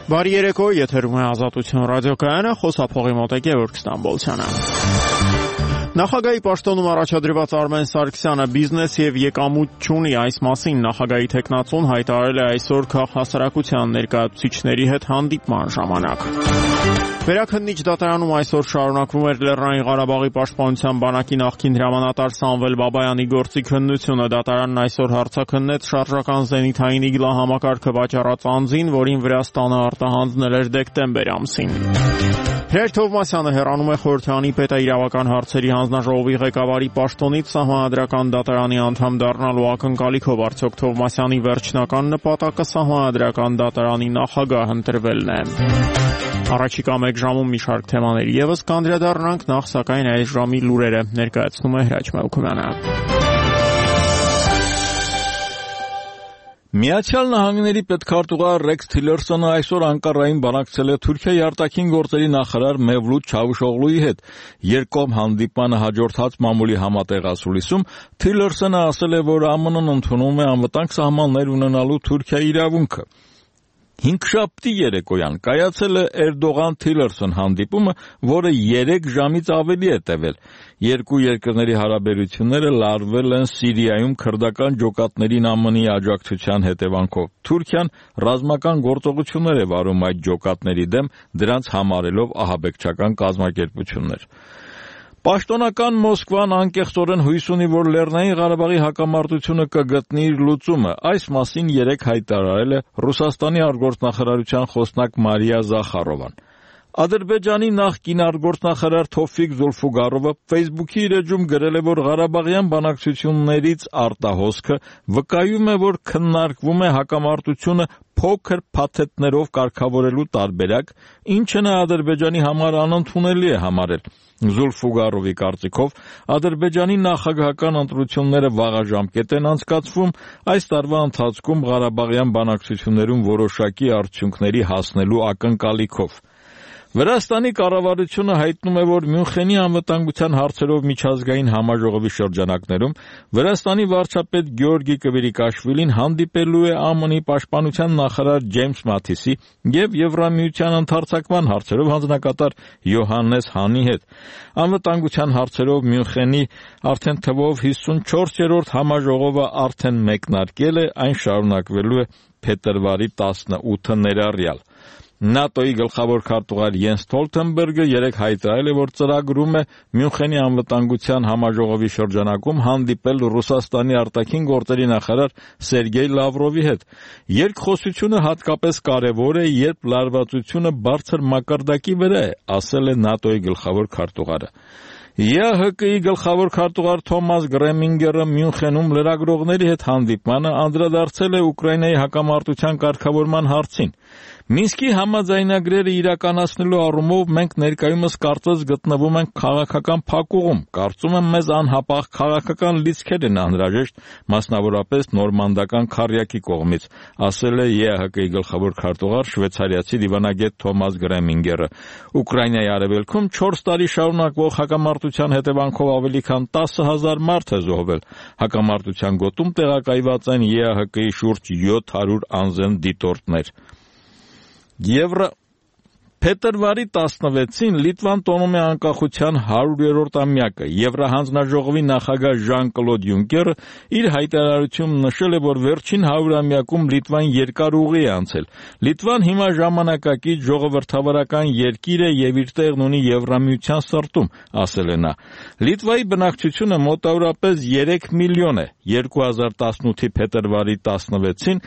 Բարի երեկո, եթերում է Ազատություն ռադիոկայանը, խոսափողի մոտ է Գևորգ Ստամբոլցյանը։ Նախագահի պաշտոնում առաջադրված Արմեն Սարգսյանը բիզնես եւ եկամուտ չունի, այս մասին նախագահի թեկնածուն հայտարարել է այսօր քաղաքասարակության ներկայացուցիչների հետ հանդիպման ժամանակ։ Վերաքննիչ դատարանում այսօր շարունակվում էր Լեռնային Ղարաբաղի պաշտպանության բանակի նախկին հրամանատար Սամվել Բաբայանի գործի քննությունը։ Դատարանն այսօր հարցաքննեց շարժական զենիթային իգլա համակարգը վաճառած անձին, որին Վրաստանը արտահանձնել էր դեկտեմբեր ամսին։ Հրեր Թովմասյանը հեռանում է Խորհրդարանի պետաիրավական հարցերի հանձնաժողովի ղեկավարի պաշտոնից Սահմանադրական դատարանի անդամ դառնալու ակնկալիքով։ Արդյոք Թովմասյանի վերջնական նպատակը Սահմանադրական դատարանի նախագահ ընտրվելն է։ Առաջիկա մեկ ժամում մի շարք թեմաների եւս կանդրադառնանք, նախ սակայն այս ժամի լուրերը ներկայացնում է Հրաչ Մելքումյանը։ Միացյալ Նահանգների պետքարտուղար Ռեքս Թիլերսոնը այսօր Անկարային բանակցել է Թուրքիայի արտաքին գործերի նախարար Մևլութ Չավուշօղլուի հետ։ Երկկողմ հանդիպմանը հաջորդած մամուլի համատեղ ասուլիսում Թիլերսոնը ասել է, որ ԱՄՆ-ն ընդունում է անվտանգ սահմաններ ունենալու Թուրքիայի իրավունքը։ Հինգշաբթի երեկոյան կայացել է Էրդողան-Թիլերսոն հանդիպումը, որը 3 ժամից ավելի է տևել։ Երկու երկրների հարաբերությունները լարվել են Սիրիայում քրդական ջոկատներին ԱՄՆ-ի աջակցության հետևանքով։ Թուրքիան ռազմական գործողություններ է վարում այդ ջոկատների դեմ, դրանց համարելով ահաբեկչական կազմակերպություններ։ Պաշտոնական Մոսկվան անկեղծորեն հույս ունի, որ Լեռնային Ղարաբաղի հակամարտությունը կգտնի իր լուծումը։ Այս մասին երեկ հայտարարել է Ռուսաստանի արտգործնախարարության խոսնակ Մարիա Զախարովան։ Ադրբեջանի նախկին արտգործնախարար Թովֆիկ Զուլֆուգարովը Facebook-ի իր էջում գրել է, որ Ղարաբաղյան բանակցություններից արտահոսքը վկայում է, որ քննարկվում է հակամարտությունը փոքր փաթեթներով կարգավորելու տարբերակ, ինչը նա Ադրբեջանի համար անընդունելի է համարել։ Զուլֆուգարովի կարծիքով Ադրբեջանի նախագահական ընտրությունները վաղաժամկետ են անցկացվում, այս տարվա ընթացքում Ղարաբաղյան բանակցություններում որոշակի արդյունքների հասնելու ակնկալիքով։ Վրաստանի կառավարությունը հայտնում է, որ Մյունխենի անվտանգության հարցերով միջազգային համաժողովի շրջանակներում Վրաստանի վարչապետ Գեորգի Կվիրիկաշվիլին հանդիպելու է ԱՄՆ-ի պաշտպանության նախարար Ջեյմս Մաթիսի եւ Եվրամիության ընդարձակման հարցերով հանձնակատար Յոհաննես Հանի հետ։ Անվտանգության հարցերով Մյունխենի արդեն թվով 54-րդ համաժողովը արդեն մեկնարկել է, այն շարունակվելու է փետրվարի 18-ը ներառյալ։ ՆԱՏՕ-ի գլխավոր քարտուղար Յենս Ստոլտենբերգը երեկ հայտարարել է, որ ծրագրում է Մյունխենի անվտանգության համաժողովի շրջանակում հանդիպել Ռուսաստանի արտաքին գործերի նախարար Սերգեյ Լավրովի հետ։ Երկխոսությունը հատկապես կարևոր է, երբ լարվածությունը բարձր մակարդակի վրա է, ասել է ՆԱՏՕ-ի գլխավոր քարտուղարը։ ԵԱՀԿ-ի գլխավոր քարտուղար Թոմաս Գրեմինգերը Մյունխենում լրագրողների հետ հանդիպմանը անդրադարձել է Ուկրաինայի հակամարտության կարգավորման հարցին։ Մինսկի համաձայնագրերը իրականացնելու առումով մենք ներկայումս կարծես գտնվում ենք քաղաքական փակուղում։ Կարծում եմ մեզ անհապաղ քաղաքական լիցքեր են անհրաժեշտ, մասնավորապես նորմանդական քառյակի կողմից, ասել է ԵԱՀԿ-ի գլխավոր քարտուղար շվեյցարիացի դիվանագետ Թոմաս Գրեմինգերը։ Ուկրաինայի արևելքում 4 տարի շարունակվող հակամարտության հետևանքով ավելի քան 10,000 մարդ է զոհվել։ Հակամարտության գոտում տեղակայված են ԵԱՀԿ-ի շուրջ 700 անզեն դիտորդներ։ Փետրվարի 16-ին Լիտվան տոնում է անկախության 100-րդ-ամյակը։ Եվրահանձնաժողովի նախագահ Ժան-Կլոդ Յունկերը իր հայտարարությունում նշել է, որ վերջին 100-ամյակում Լիտվան երկար ուղի է անցել։ Լիտվան հիմա ժամանակակից ժողովրդավարական երկիր է եւ իր տեղն ունի Եվրամիության սրտում, ասել է նա։ Լիտվայի բնակչությունը մոտավորապես 3 միլիոն է։ 2018-ի փետրվարի 16-ին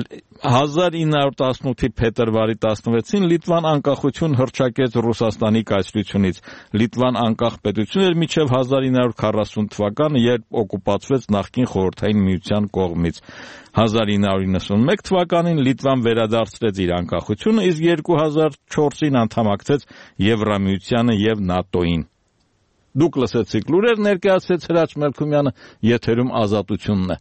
1918-ի փետրվարի 16-ին Լիտվան անկախություն հռչակեց Ռուսաստանի կայսրությունից։ Լիտվան անկախ պետություն էր մինչև 1940 թվականը, երբ օկուպացվեց նախկին Խորհրդային Միության կողմից։ 1991 թվականին Լիտվան վերադարձրեց իր անկախությունը, իսկ 2004-ին անդամակցեց Եվրամիությանը եւ ՆԱՏՕ-ին։ Դուք լսեցիք լուրեր, ներկայացրեց Հրաչ Մելքումյանը, եթերում Ազատությունն է։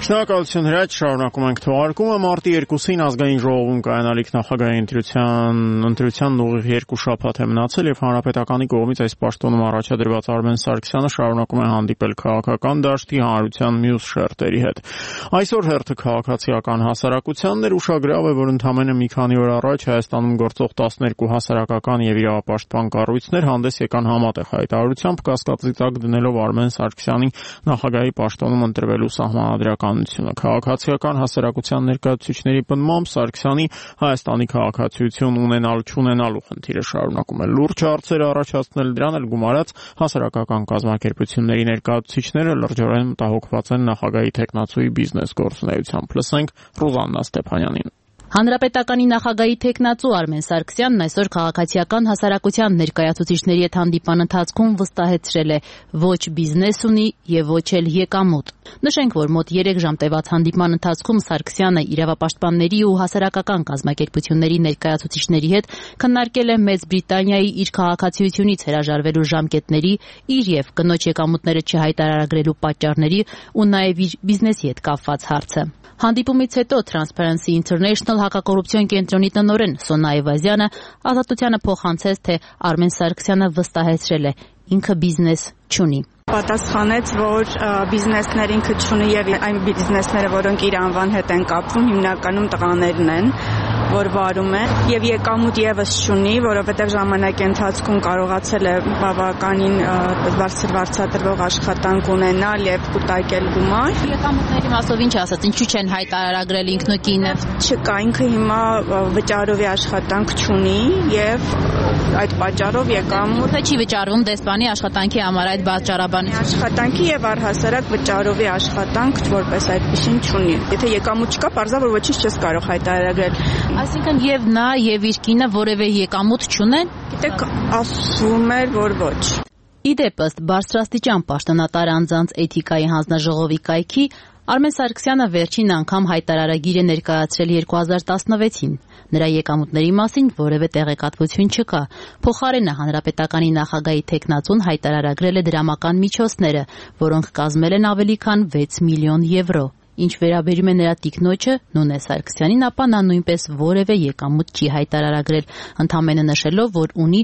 Շնորհակալություն Հրաչ, շարունակում ենք թողարկումը։ Մարտի 2-ին ազգային ժողովում կայանալիք նախագահի ընտրությանն ուղիղ 2 շաբաթ է մնացել եւ հանրապետականի կողմից այս պաշտոնում առաջադրված Արմեն Սարգսյանը շարունակում է հանդիպել քաղաքական դաշտի հանրության մյուս շերտերի հետ։ Այսօր հերթը քաղաքացիական հասարակությանն էր, ուշագրավ է, որ ընդամենը մի քանի օր առաջ Հայաստանում գործող 12 հասարակական եւ իրավապաշտպան կառույցներ հանդես եկան համատեղ հայտարարությամբ կասկածի տակ դնելով Արմեն Սարգսյանի նախագահի պաշտոնում ընտրվելու սահմանադրականությունը։ Քաղաքացիական հասարակության ներկայացուցիչների պնդմամբ Սարգսյանի Հայաստանի քաղաքացիություն ունենալ-չունենալու խնդիրը շարունակում է լուրջ հարցեր առաջացնել, դրան էլ գումարած հասարակական կազմակերպությունների ներկայացուցիչները լրջորեն մտահոգված են նախագահի թեկնածուի բիզնես գործունեությամբ։ Լսենք Ռուզաննա Ստեփանյանին։ Հանրապետականի նախագահի թեկնածու Արմեն Սարգսյանն այսօր քաղաքացիական հասարակության ներկայացուցիչների հետ հանդիպան ընթացքում վստահեցրել է ոչ բիզնես ունի եւ ոչ էլ եկամուտ։ Նշենք, որ մոտ 3 ժամ տևած հանդիպման ընթացքում Սարգսյանը իրավապաշտպանների ու հասարակական կազմակերպությունների ներկայացուցիչների հետ քննարկել է Մեծ Բրիտանիայի իր քաղաքացիությունից հրաժարվելու ժամկետների, իր եւ կնոջ եկամուտները չհայտարարագրելու պատճառների ու նաեւ իր բիզնեսի հետ կապված հարցը։ Հանդիպումից հետո Transparency International հակակոռուպցիոն կենտրոնի տնօրեն Սոնա Այվազյանը ազատությանը փոխանցեց, թե Արմեն Սարգսյանը վստահեցրել է ինքը բիզնես չունի։ Պատասխանեց, որ բիզնեսներ ինքը չունի եւ այն բիզնեսները, որոնք իր անվան հետ են կապվում, հիմնականում տղաներն են, որ վարում է եւ եկամուտ եւս չունի, որովհետեւ ժամանակի ընթացքում կարողացել է բավականին վարձատրվող աշխատանք ունենալ եւ կուտակել գումար։ Եկամուտների մասով ինչ ասած, ինչու չեն հայտարարագրել ինքն ու կինը։ Չկա, ինքը հիմա վճարովի աշխատանք չունի եւ այդ պատճառով եկամուտը չի վճարվում դեսպանի աշխատանքի համար այդ պատճառաբանից։ Աշխատանքի եւ առհասարակ վճարովի աշխատանք որպես այդպեսին չունի։ Եթե եկամուտ չկա, պարզա որ ոչինչ չես կարող հայտարարել։ Այսինքն եւ նա եւ իր կինը որևէ եկամուտ չունեն։ Գիտեք, ասում էր, որ ոչ։ Իդեպ ըստ բարձրաստիճան պաշտոնատար անձանց էթիկայի հանձնաժողովի կայքի Արմեն Սարգսյանը վերջին անգամ հայտարարագիր է ներկայացրել 2016-ին։ Նրա եկամուտների մասին որևէ տեղեկատվություն չկա։ Փոխարենը հանրապետականի նախագահի թեկնածուն հայտարարագրել է դրամական միջոցները, որոնք կազմել են ավելի քան 6 միլիոն եվրո։ Ինչ վերաբերում է նրա տիկնոջը Նունե Սարգսյանին, ապա նա նույնպես որևէ եկամուտ չի հայտարարագրել, ընդամենը նշելով, որ ունի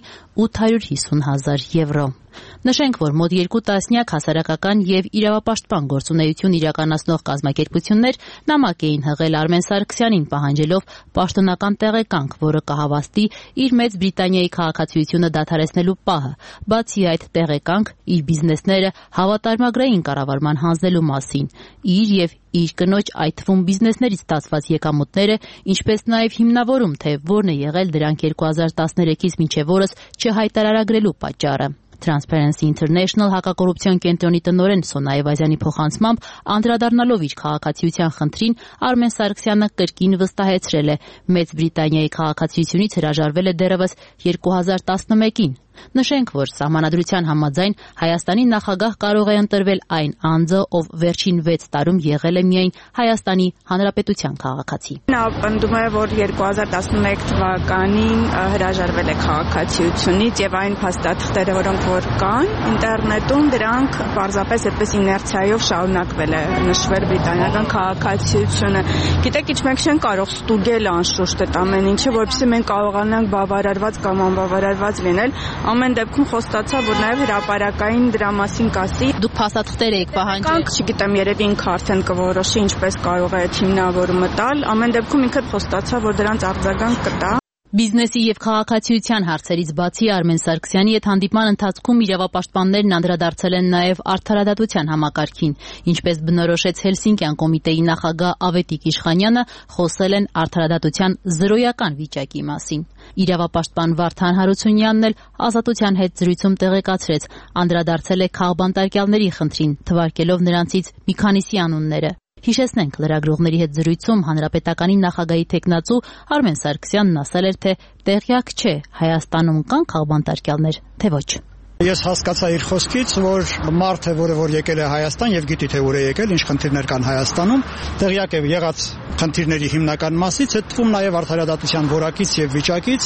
850,000 եվրո։ Նշենք, որ մոտ 2 տասնյակ հասարակական եւ իրավապաշտպան գործունեություն իրականացնող կազմակերպություններ նամակ էին հղել Արմեն Սարգսյանին, պահանջելով պաշտոնական տեղեկանք, որը կհավաստի իր Մեծ Բրիտանիայի քաղաքացիությունը դադարեցնելու պահը։ Բացի այդ տեղեկանք, իր բիզնեսները հավատարմագրային կառավարման հանձնելու մասին, իր եւ իր կնոջ այդ թվում բիզնեսներից ստացված եկամուտները, ինչպես նաեւ հիմնավորում, թե որն է եղել դրանք 2013-ից մինչեւ օրս չհայտարարագրելու պատճառը։ Transparency International հակակոռուպցիոն կենտրոնի տնօրեն Սոնա Այվազյանի փոխանցմամբ անդրադառնալով իր քաղաքացիության խնդրին Արմեն Սարգսյանը կրկին վստահեցրել է Մեծ Բրիտանիայի քաղաքացիությունից հրաժարվել է դեռևս 2011-ին։ Նշենք, որ սահմանադրության համաձայն Հայաստանի նախագահ կարող է ընտրվել այն անձը, ով վերջին 6 տարում եղել է միայն Հայաստանի Հանրապետության քաղաքացի։ Նա պնդում է, որ 2011 թվականին հրաժարվել է քաղաքացիությունից եւ այն փաստաթղթերը, որոնք որ կան ինտերնետում, դրանք պարզապես այդպես իներցիայով շարունակվել է նշվել բրիտանական քաղաքացիությունը։ Գիտեք, ինչ մենք չենք կարող ստուգել անշուշտ այդ ամեն ինչը, որովհետեւ մենք կարողանանք բավարարված կամ անբավարարված լինել։ Ամեն դեպքում խոստացա, որ նաև հրապարակային դրա մասին կասի։ Դուք փաստաթղթեր եք պահանջել։ Չգիտեմ, երևի ինքը արդեն կորոշի ինչպես կարող է այդ հիմնավորումը տալ։ Ամեն դեպքում ինքը խոստացա, որ դրանց արձագանք կտա։ Բիզնեսի եւ քաղաքացիության հարցերից բացի Արմեն Սարգսյանի հետ հանդիպման ընթացքում իրավապաշտպաններն անդրադարձել են նաեւ արդարադատության համակարգին, ինչպես բնորոշեց Հելսինկյան կոմիտեի նախագահ Ավետիք Իշխանյանը, խոսել են արդարադատության զրոյական վիճակի մասին։ Իրավապաշտպան Վարդան Հարությունյանն էլ Ազատության հետ զրույցում տեղեկացրեց, անդրադարձել է քաղբանտարկյալների խնդրին, թվարկելով նրանցից մի քանիսի անունները։ Հիշեցնենք, լրագրողների հետ զրույցում հանրապետականի նախագահի թեկնածու Արմեն Սարգսյանն ասել էր, թե տեղյակ չէ Հայաստանում կան քաղբանտարկյալներ, թե ոչ։ Ես հասկացա իր խոսքից, որ մարդը, որը որ եկել է Հայաստան եւ գիտի թե ուր է եկել, ինչ խնդիրներ կան Հայաստանում, տեղյակ է եղած խնդիրների հիմնական մասից, այդ թվում նաեւ արդարադատության որակից եւ վիճակից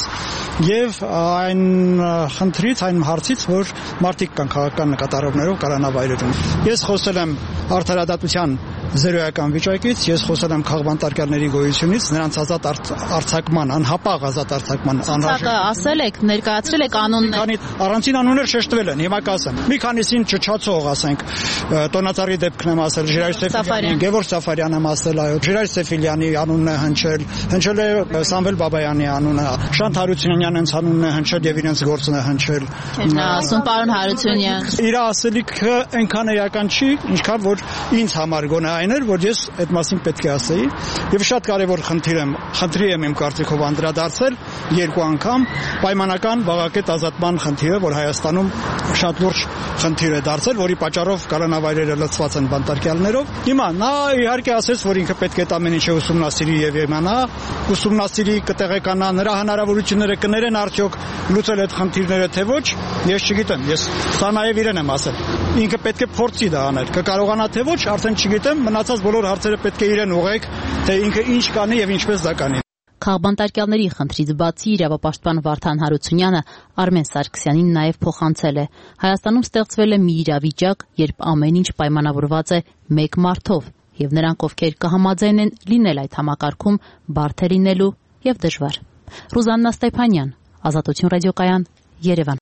եւ այն խնդրից, այն հարցից, որ մարդիկ կան քաղաքական նկատառողներով կալանավայրերում։ Ես խոսել եմ արդարադատության 0-ական վիճակից, ես խոսել եմ քաղբանտարկյալների գոյությունից, նրանց ազատ արձակման, անհապաղ ազատ արձակման անհրաժեշտ։ Ասել եք, ներկայացրել եք անուններ։ Առանցին անուններ շեշտվել են, հիմա կասեմ։ Մի քանիսին չչացող, ասենք, տոնածառի դեպքն եմ ասել, Ժիրայր Սեֆիլյանի, Գևորգ Սաֆարյան եմ ասել, այո, Ժիրայր Սեֆիլյանի անունն է հնչել է Սամվել Բաբայանի անունը, Շանթ Հարությունյանն հենց անունն է հնչել եւ իրենց գործն է հնչել։ Նա ասում պարոն Հարությունյան։ Իր ասելիքը այնքան էական չի, ինչքան որ ինձ համար գոնե այն էր, որ ես այդ մասին պետք է ասեի, եւ շատ կարեւոր խնդրի եմ իմ կարծիքով անդրադարձել երկու անգամ պայմանական վաղակետ ազատման խնդիրը, որ Հայաստանում շատ լուրջ խնդիր է դարձել, որի պատճառով կալանավայրերը լցված են բանտարկյալներով։ Հիմա նա իհարկե ասեց, որ ինքը պետք է ամեն ինչը ուսումնասիրի եւ իմանա, ուսումնասիրի, կտեղեկանա, նրա հնարավորությունները կներեն արդյոք լուծել այդ խնդիրները թե ոչ, ես չգիտեմ, ես սա նաեւ իրեն եմ ասել։ Ինքը պետք է փորձի դա անել, կկարողանա թե ոչ, արդեն չգիտեմ, մնացած բոլոր հարցերը պետք է իրեն ուղղեք, թե ինքը ինչ կանի եւ ինչպես դա կանի։ Քաղբանտարկյալների խնդրից բացի իրավապաշտպան Վարդան Հարությունյանը Արմեն Սարգսյանին նաև փոխանցել է. Հայաստանում ստեղծվել է մի իրավիճակ, երբ ամեն ինչ պայմանավորված է մեկ մարդով, եւ նրանք, ովքեր կհամաձայնեն լինել այդ համակարգում, բարդ է լինելու եւ դժվար։ Ռուզաննա Ստեփանյան, Ազատություն ռադիոկայան, Երևան։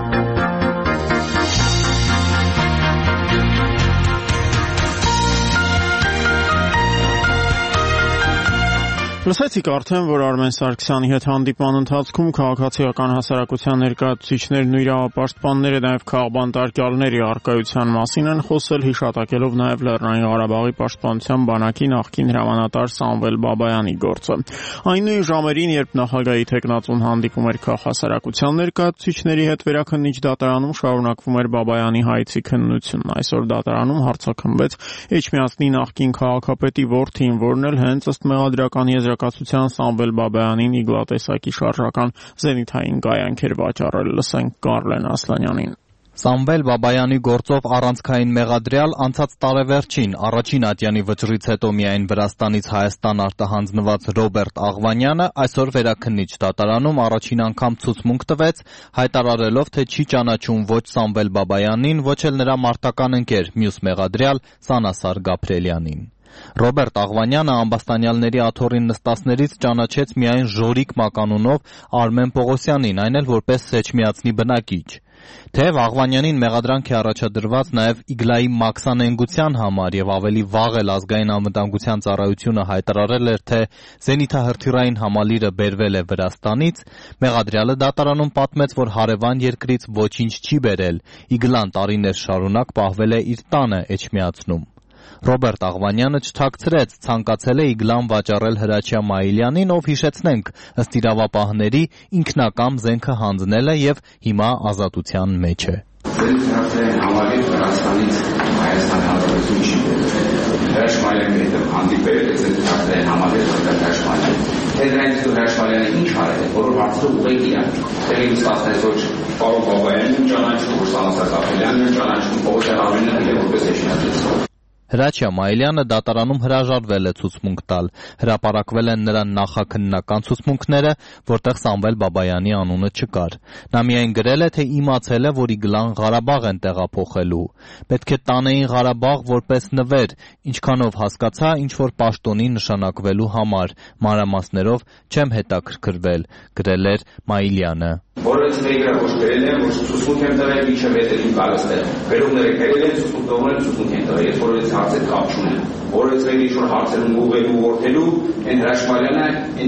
Լսեցիք արդեն, որ Արմեն Սարգսյանի հետ հանդիպման ընթացքում քաղաքացիական հասարակության ներկայացուցիչներն ու իրավապաշտպանները նաև քաղբանտարկյալների առկայության մասին են խոսել, հիշատակելով նաև Լեռնային Ղարաբաղի պաշտպանության բանակի նախկին հրամանատար Սամվել Բաբայանի գործը։ Այն նույն ժամերին, երբ նախագահի թեկնածուն հանդիպում էր քաղաքասարակության ներկայացուցիչների հետ, Վերաքննիչ դատարանում շարունակվում էր Բաբայանի հայցի քննությունն։ Այսօր դատարանում հարցաքննվեց Էջմիածնի նախկին քաղաքապետի որդին, որն էլ հենց ըստ մեղադրական եզրակացության Սամվել Բաբայանին իգլատեսակի շարժական զենիթային կայանք էր վաճառել։ Լսենք Կարլեն Ասլանյանին։ Սամվել Բաբայանի գործով առանցքային մեղադրյալ անցած տարեվերջին առաջին ատյանի վճռից հետո միայն Վրաստանից Հայաստան արտահանձնված Ռոբերտ Աղվանյանը այսօր Վերաքննիչ դատարանում առաջին անգամ ցուցմունք տվեց, հայտարարելով, թե չի ճանաչում ոչ Սամվել Բաբայանին, ոչ էլ նրա մարտական ընկեր, մյուս մեղադրյալ Սանասար Գաբրելյանին։ Ռոբերտ Աղվանյանը ամբաստանյալների աթոռին նստածներից ճանաչեց միայն Ժորիկ մականունով Արմեն Պողոսյանին, այն էլ որպես Էջմիածնի բնակիչ։ Թեև Աղվանյանին մեղադրանք է առաջադրված նաև Իգլայի մաքսանենգության համար եւ ավելի վաղ էլ ազգային անվտանգության ծառայությունը հայտարարել էր, թե զենիթահրթիռային համալիրը բերվել է Վրաստանից, մեղադրյալը դատարանում պատմեց, որ հարևան երկրից ոչինչ չի բերել, Իգլան տարիներ շարունակ պահվել է իր տանը Էջմիածնում։ Ռոբերտ Աղվանյանը չթաքցրեց, ցանկացել է Իգլան վաճառել Հրաչյա Մայիլյանին, ով հիշեցնենք, ըստ իրավապահների ինքնակամ զենքը հանձնել է եւ հիմա ազատության մեջ է։ Զենիթահրթիռային համալիր Վրաստանից Հայաստան Հանրապետություն չի բերել։ Հրաչյալյանի հետ հանդիպել է զենիթահրթիռային համալիր Հրաչյալյանը։ Թե դրանից Հրաչյալյանը ինչ արել է, բոլոր հարցերը ուղղակի իրար։ Տեղի ստացնեց ոչ պարոն Բաբայանին ճանաչում, ոչ Սանասար Գաբրելյանին ճանաչում, Պողոսյան Արմենյանին եւ որպես Էջմիածնի։ Հրաչյա Մայիլյանը դատարանում հրաժարվել է ցուցմունք տալ, հրապարակվել են նրա նախաքննական ցուցմունքները, որտեղ Սամվել Բաբայանի անունը չկար։ Նա միայն գրել է, թե իմացել է, որ Իգլան Ղարաբաղ են տեղափոխելու։ Պետք է տանեին Ղարաբաղ որպես նվեր, ինչքանով հասկացա, ինչ-որ պաշտոնի նշանակվելու համար, մանրամասներով չեմ հետաքրքրվել, գրել էր Մայիլյանը։ Որից մեկը ոչ գրել են, ոչ ցուցմունք են տվել, ինչը վետելին գալիս է։ Վերումները գրել են, ցուցմունք են տվել, ես որից հարցեր կապ չունեմ։ Որից մեկը ինչ-որ հարցերում ուղղելու, որդելու, այն Հրաչյալյանը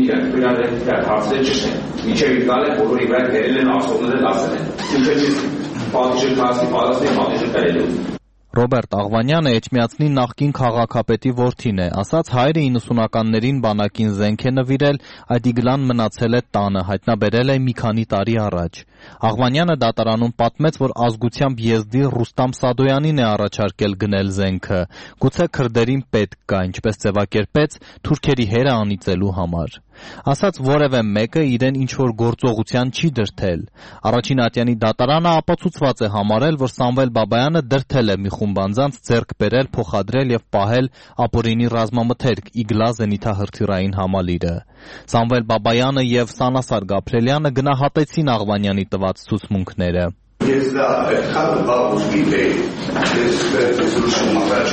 իրար հարցեր չեն։ Ինչեւ իր գալը բոլորի վրա գրել են, ասողները ասել են։ Ինչը պատիժը կասի, պատիժը կրելու։ Ռոբերտ Աղվանյանը Էջմիածնի նախկին քաղաքապետի որդին է, ասաց հայրը 90-ականներին բանակին զենք է նվիրել, այդ Իգլան մնացել է տանը, հայտնաբերել է մի քանի տարի առաջ։ Աղվանյանը դատարանում պատմեց, որ ազգությամբ եզդի Ռուստամ Սադոյանին է առաջարկել գնել զենքը, գուցե քրդերին պետք կա, ինչպես ձևակերպեց, թուրքերի հերը անիծելու համար։ Ասաց որևէ մեկը իրեն ինչ-որ գործողության չի դրդել։ Առաջին ատյանի դատարանը ապացուցված է համարել, որ Սամվել Բաբայանը դրդել է մի խումբ անձանց ձեռք բերել, փոխադրել եւ պահել ապօրինի ռազմամթերք Իգլա զենիթահրթիռային համալիրը։ Սամվել Բաբայանը եւ Սանասար Գաբրելյանը գնահատեցին Աղվանյանի տված ցուցմունքները։ Ես դա այդքան բաղուս գիտեի, ես զրուցում առաջ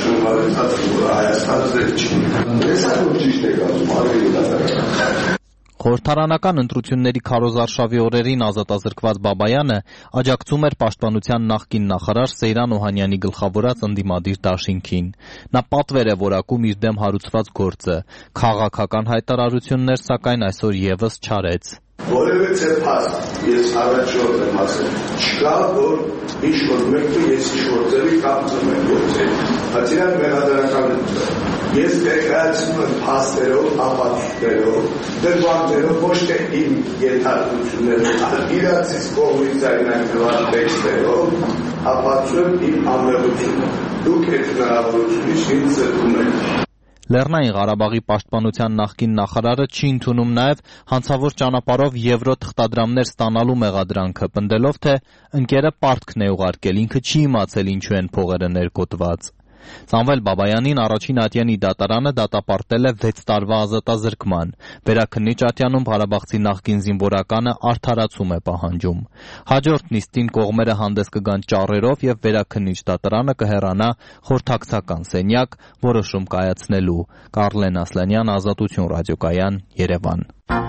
շնորհալից Հայաստանը ձեր չի։ Հեսա որ ճիշտ է ասում, ավելի լավ։ Խորհրդարանական ընտրությունների քարոզարշավի օրերին ազատազրկված Բաբայանը աջակցում էր պաշտպանության նախկին նախարար Սեյրան Օհանյանի գլխավորած ընդդիմադիր դաշինքին։ Նա պատվեր է որակում իր դեմ հարուցված գործը։ Քաղաքական հայտարարություններ, սակայն այսօր եւս չարեց։ Որևէ փաստ ես առաջորդ եմ ասել, չկա որ ինչ-որ մեկը ես ինչ-որ ձևի կապցում եմ գործել, հացիան մեղադրական ես ներկայացնում եմ փաստերով, ապացույցներով, դրվագներով, ոչ թե իմ ենթարկություններով, իրացից կողմից ձայնագրված տեքստերով, ապացուցում իմ անմեղությունը։ Դուք այդ հնարավորությունից ինձ զրկում եք։ Լեռնային Ղարաբաղի պաշտպանության նախկին նախարարը չի ընդունում նաև հանցավոր ճանապարհով եվրո թղթադրամներ ստանալու մեղադրանքը, պնդելով, թե ընկերը պարտքն է ուղարկել, ինքը չի իմացել ինչու են փողերը ներգոտված։ Սամվել Բաբայանին առաջին ատյանի դատարանը դատապարտել է 6 տարվա ազատազրկման։ Վերաքննիչ ատյանում Ղարաբաղցի նախկին զինվորականը արդարացում է պահանջում։ Հաջորդ նիստին կողմերը հանդես կգան ճառերով եւ վերաքննիչ դատարանը կհեռանա խորհրդակցական սենյակ որոշում կայացնելու։ Կարլեն Ասլանյան, Ազատություն ռադիոկայան, Երևան։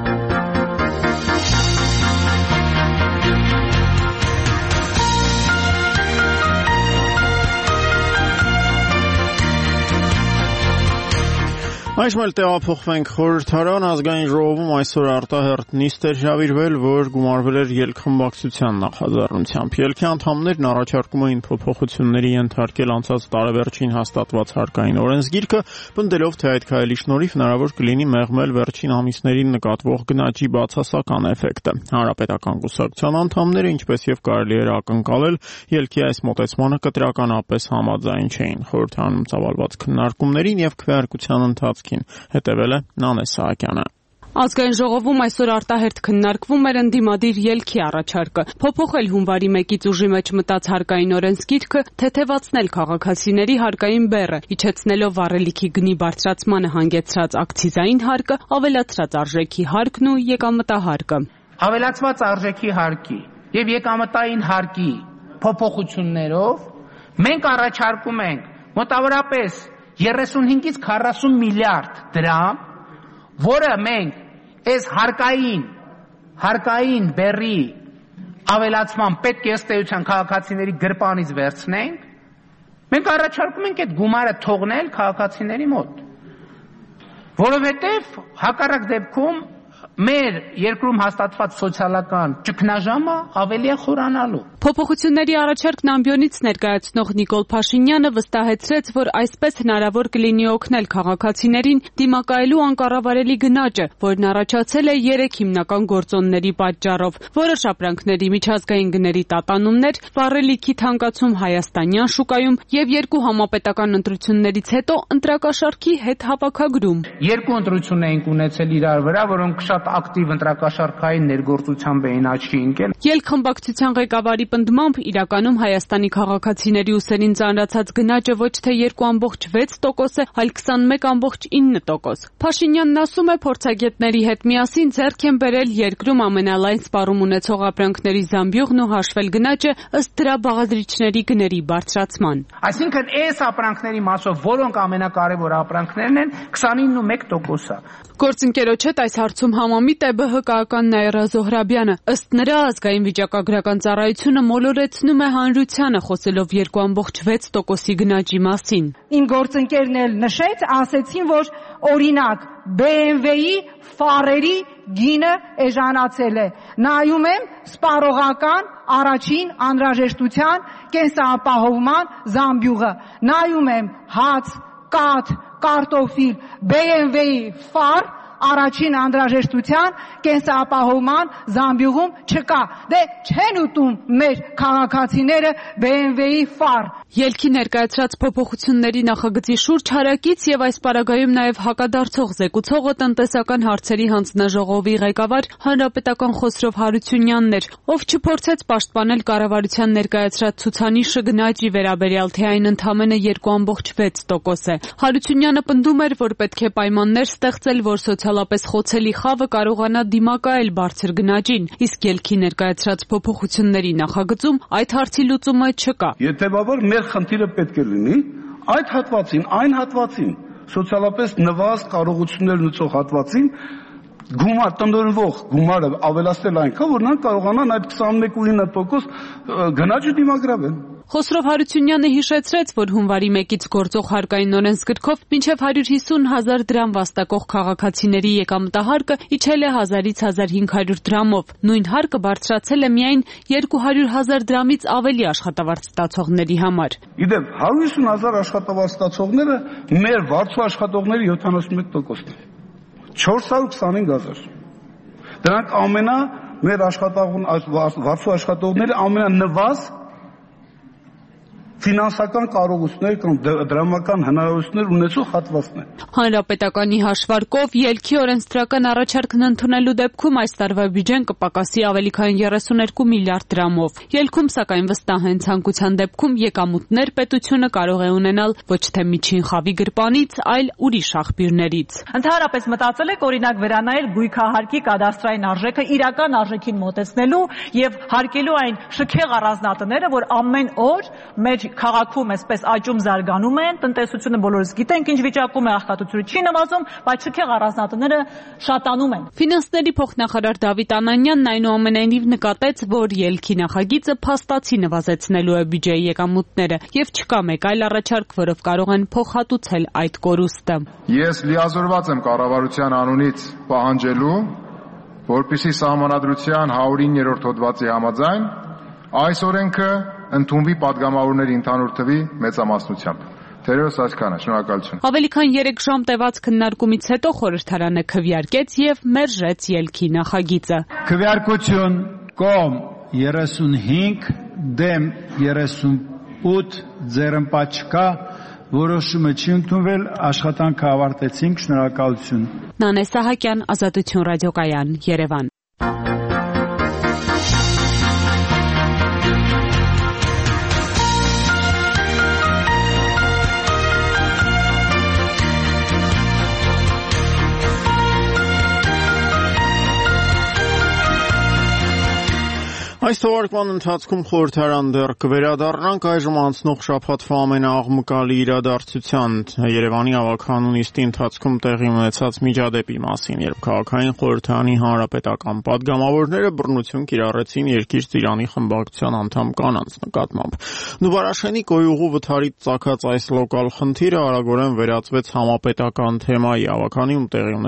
Այսօր տեղափոխվենք խորհրդարան ազգային ժողովում այսօր արտահերթ նիստ էր հրավիրվել, որ գումարվել էր ելքխմբակցության նախաձեռնությամբ։ Ելքի անդամներն առաջարկում էին փոփոխությունների ենթարկել անցած տարեվերջին հաստատված հարկային օրենսգիրքը, պնդելով, թե այդ քայլի շնորհիվ հնարավոր կլինի մեղմել վերջին ամիսներին նկատվող գնաճի բացասական էֆեկտը։ Հանրապետական կուսակցության անդամները, ինչպես եւ կարելի էր ակնկալել, ելքի այս մոտեցմանը կտրականապես համաձայն չէին։ Խորհրդարանում ծավալված քննարկումներին եւ քվեարկության ընթացքին հետևել է Նանե Սահակյանը։ Ազգային ժողովում այսօր արտահերթ քննարկվում էր ընդդիմադիր ելքի առաջարկը, փոփոխել հունվարի 1-ից ուժի մեջ մտած հարկային օրենսգիրքը, թեթևացնել քաղաքացիների հարկային բեռը, իջեցնելով վառելիքի գնի բարձրացմանը հանգեցրած ակցիզային հարկը, ավելացրած արժեքի հարկն ու եկամտահարկը։ Ավելացված արժեքի հարկի եւ եկամտային հարկի փոփոխություններով մենք առաջարկում ենք մոտավորապես 35-ից 40 միլիարդ դրամ, որը մենք այս հարկային բեռի ավելացման պետք է ըստ էության քաղաքացիների գրպանից վերցնենք, մենք առաջարկում ենք այդ գումարը թողնել քաղաքացիների մոտ, որովհետև հակառակ դեպքում մեր երկրում հաստատված սոցիալական ճգնաժամը ավելի է խորանալու։ Փոփոխությունների առաջարկն ամբիոնից ներկայացնող Նիկոլ Փաշինյանը վստահեցրեց, որ այսպես հնարավոր կլինի օգնել քաղաքացիներին դիմակայելու անկառավարելի գնաճը, որն առաջացել է 3 հիմնական գործոնների պատճառով՝ որոշ ապրանքների միջազգային գների տատանումներ, վառելիքի թանկացում հայաստանյան շուկայում եւ 2 համապետական ընտրություններից հետո ընտրակաշառքի հետ հավաքագրում։ 2 ընտրություն էինք ունեցել իրար վրա, որոնք շատ ակտիվ ընտրակաշառքային ներգործությամբ էին աչքի ընկել։ Ելքխմբակցության ղեկավարի պնդմամբ իրականում Հայաստանի քաղաքացիների ուսերին ծանրացած գնաճը ոչ թե 2.6% է, այլ 21.9%։ Փաշինյանն ասում է, փորձագետների հետ միասին ձեռք են բերել երկրում ամենալայն սպառում ունեցող ապրանքների զամբյուղն ու հաշվել գնաճը ըստ դրա բաղադրիչների գների բարձրացման։ Այսինքն այս ապրանքների մասով, որոնք ամենակարևոր ապրանքներն են, 29.1% է։ Գործընկերոջ հետ այս հարցում համամիտ է ԲՀԿ-ական Նաիրա Զոհրաբյանը։ Ըստ նրա, ազգային վիճակագրական ծառայությունը մոլորեցնում է հանրությանը, խոսելով 2.6%-ի գնաճի մասին։ Իմ գործընկերն էլ նշեց, ասեցին, որ օրինակ BMW-ի ֆարերի գինը էժանացել է։ Նայում եմ սպառողական առաջին անհրաժեշտության կենսապահովման զամբյուղը։ Նայում եմ հաց, կաթ, կարտոֆիլ, BMW-ի ֆար առաջին անհրաժեշտության կենսապահովման զամբյուղում չկա։ Դե չեն ուտում մեր քաղաքացիները BMW-ի ֆար։ Ելքի ներկայացրած փոփոխությունների նախագծի շուրջ հարակից եւ այս պարագայում նաեւ հակադարձող զեկուցողը տնտեսական հարցերի հանձնաժողովի ղեկավար հանրապետական Խոսրով Հարությունյանն էր, ով չփորձեց պաշտպանել կառավարության ներկայացրած ցուցանիշը գնաճի վերաբերյալ, թե այն ընդամենը 2.6% է։ Հարությունյանը պնդում էր, որ պետք է պայմաններ ստեղծել, որ սոցիալապես խոցելի խավը կարողանա դիմակայել բարձր գնաճին, իսկ ելքի ներկայացրած փոփոխությունների նախագծում այդ հարցի լուծումը չկա։ Եթե բավար մեր խնդիրը պետք է լինի այդ հատվածին, այն հատվածին, սոցիալապես նվազ կարողություններ ունեցող հատվածին գումար տնօրինվող գումարը ավելացնել այնքան, որ նրանք կարողանան այդ 21.9% գնաճը դիմագրավել։ Խոսրով Հարությունյանը հիշեցրեց, որ հունվարի 1-ից գործող հարկային օրենսգրքով մինչև 150,000 դրամ վաստակող քաղաքացիների եկամտահարկը իջել է 1000-ից 1500 դրամով։ Նույն հարկը բարձրացել է միայն 200,000 դրամից ավելի աշխատավարձ ստացողների համար։ Իդեպ 150,000 աշխատավարձ ստացողները մեր վարձու աշխատողների 71%-ն են։ 425,000։ Դրանք մեր վարձու աշխատողների ամենանվազ ֆինանսական կարողություններ կամ դրամական հնարավորություններ ունեցող հատվածն է։ Հանրապետականի հաշվարկով ելքի օրենսդրական առաջարկն ընդունելու դեպքում այս տարվա բյուջեն կպակասի ավելի քան 32 միլիարդ դրամով։ Ելքում սակայն վստահ են ցանկության դեպքում եկամուտներ պետությունը կարող է ունենալ ոչ թե միջին խավի գրպանից, այլ ուրիշ աղբյուրներից։ Ընդհանրապես մտածել եք օրինակ վերանայել գույքահարկի կադաստրային արժեքը իրական արժեքին մոտեցնելու եւ հարկելու այն շքեղ առանձնատները, որ ամեն օր մեր քաղաքում այսպես աճում զարգանում են, տնտեսությունը բոլորս գիտենք ինչ վիճակում է, աղքատությունը չի նվազում, բայց շքեղ առանձնատները շատանում են։ Ֆինանսների փոխնախարար Դավիթ Անանյանն այնուամենայնիվ նկատեց, որ ելքի նախագիծը փաստացի նվազեցնելու է բյուջեի եկամուտները եւ չկա մեկ այլ առաջարկ, որով կարող են փոխհատուցել այդ կորուստը։ Ես լիազորված եմ կառավարության անունից պահանջելու, որպեսզի Սահմանադրության 109-րդ հոդվածի համաձայն այս օրենքը ընդունվի падգամավորների ընդհանուր թվի մեծամասնությամբ։ Թերևս այսքանը, շնորհակալություն։ Ավելի քան 3 ժամ տևած քննարկումից հետո խորհրդարանը քվեարկեց եւ մերժեց ելքի նախագիծը։ Քվեարկություն կողմ 35 դեմ 38 ձեռնպատ չկա, որոշումը չի ընդունվել, աշխատանքը ավարտեցինք, շնորհակալություն։ Նանե Սահակյան, Ազատություն ռադիոկայան, Երևան։ Այս թողարկման ընթացքում խորհրդարան դեռ կվերադառնանք այժմ անցնող շաբաթվա ամենաաղմկալի իրադարձության Երևանի ավագանու նիստի ընթացքում տեղի ունեցած միջադեպի մասին, երբ քաղաքային խորհրդարանի հանրապետական падգամավորները բռնություն կիրառեցին Երկիր ծիրանի խմբակցության անդամ կանանց նկատմամբ։ Նուբարաշենի գոյուղու վթարից ծագած այս լոկալ խնդիրը արագորեն վերածվեց համապետական թեմայի։ Ավագանում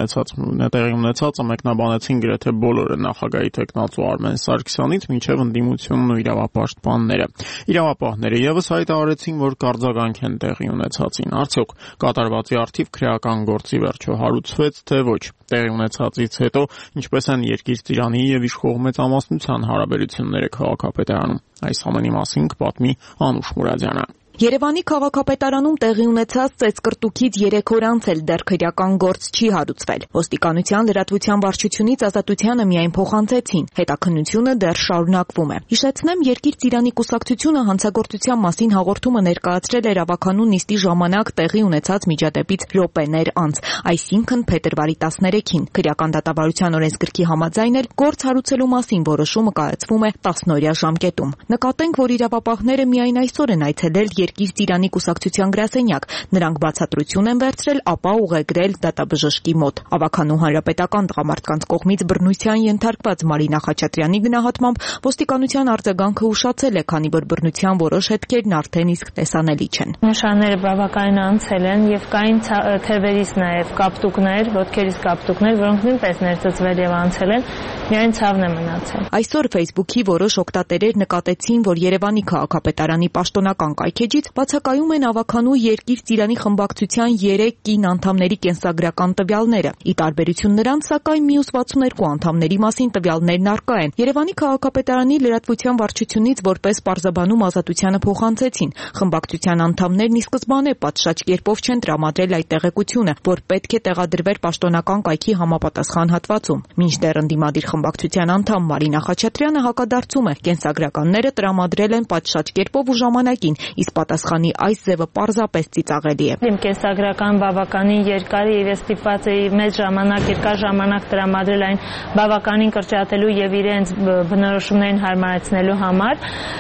տեղի ունեցածը մեկնաբանեցին գրեթե բոլորը, նախագահի տեխնացու Արմեն Սարգսյանից մինչև ընդդիմությունն ու իրավապաշտպանները։ Իրավապահները ևս հայտարարեցին, որ կարձագանք են տեղի ունեցածին։ Արդյոք կատարվածի առթիվ քրեական գործի վերջո հարուցվեց, թե ոչ։ Տեղի ունեցածից հետո ինչպես են Երկիր ծիրանի եւ իշխող մեծամասնության հարաբերությունները քաղաքապետարանում։ Այս ամենի մասին կպատմի Անուշ Մուրադյանը։ Երևանի քաղաքապետարանում տեղի ունեցած ծեծկրտուքից 3 օր անց էլ դեռ քրեական գործ չի հարուցվել։ Ոստիկանության լրատվության վարչությունից ազատությանը միայն փոխանցեցին, հետաքննությունը դեռ շարունակվում է։ Հիշեցնեմ, Երկիր ծիրանի կուսակցությունը հանցագործության մասին հաղորդումը ներկայացրել էր ավագանու նիստի ժամանակ տեղի ունեցած միջադեպից րոպեներ անց, այսինքն փետրվարի 13-ին։ Քրեական դատավարության օրենսգրքի համաձայն էլ գործ հարուցելու մասին որոշումը կայացվում է 10-օրյա ժամկետում։ Նկատենք, որ իրավապահները միայն այսօր են այցելել Երկիր ծիրանի կուսակցության գրասենյակ, նրանք բացատրություն են վերցրել, ապա ուղեգրել դատաբժշկի մոտ։ Ավագանու հանրապետական տղամարդկանց կողմից բռնության ենթարկված Մարինա Խաչատրյանի գնահատմամբ ոստիկանության արձագանքը ուշացել է, քանի որ բռնության որոշ հետքերն արդեն իսկ տեսանելի չեն։ Նշանները բավականին անցել են եւ կային թևերից նաեւ կապտուկներ, ոտքերից կապտուկներ, որոնք նույնպես ներծծվել եւ անցել են, միայն ցավն է մնացել։ Այսօր Facebook-ի որոշ օգտատերեր նկատեցին, որ Երևանի քաղաքապետարանի պաշտոնական կայքեջից բացակայում են ավագանու Երկիր ծիրանի խմբակցության 3 կին անդամների կենսագրական տվյալները։ Ի տարբերություն նրանց, սակայն մյուս 62 անդամների մասին տվյալներն առկա են։ Երևանի քաղաքապետարանի լրատվության վարչությունից որպես պարզաբանում ազատությանը փոխանցեցին։ Խմբակցության անդամներն ի սկզբանե պատշաճ կերպով չեն տրամադրել այդ տեղեկությունը, որ պետք է տեղադրվեր պաշտոնական կայքի համապատասխան հատվածում։ Մինչդեռ ընդդիմադիր խմբակցության անդամ Մարինա Խաչատրյանը հակադարձում է, կենսագրականները տրամադրել են պատշաճ կերպով ու ժամանակին, իսկ պատասխանի այս ձևը պարզապես ծիծաղելի է։ Իմ կենսագրական բավականին երկար է եւ ես ստիպված էի մեծ ժամանակ, երկար ժամանակ տրամադրել այն բավականին կրճատելու եւ իրենց բնորոշումներին հարմարեցնելու համար։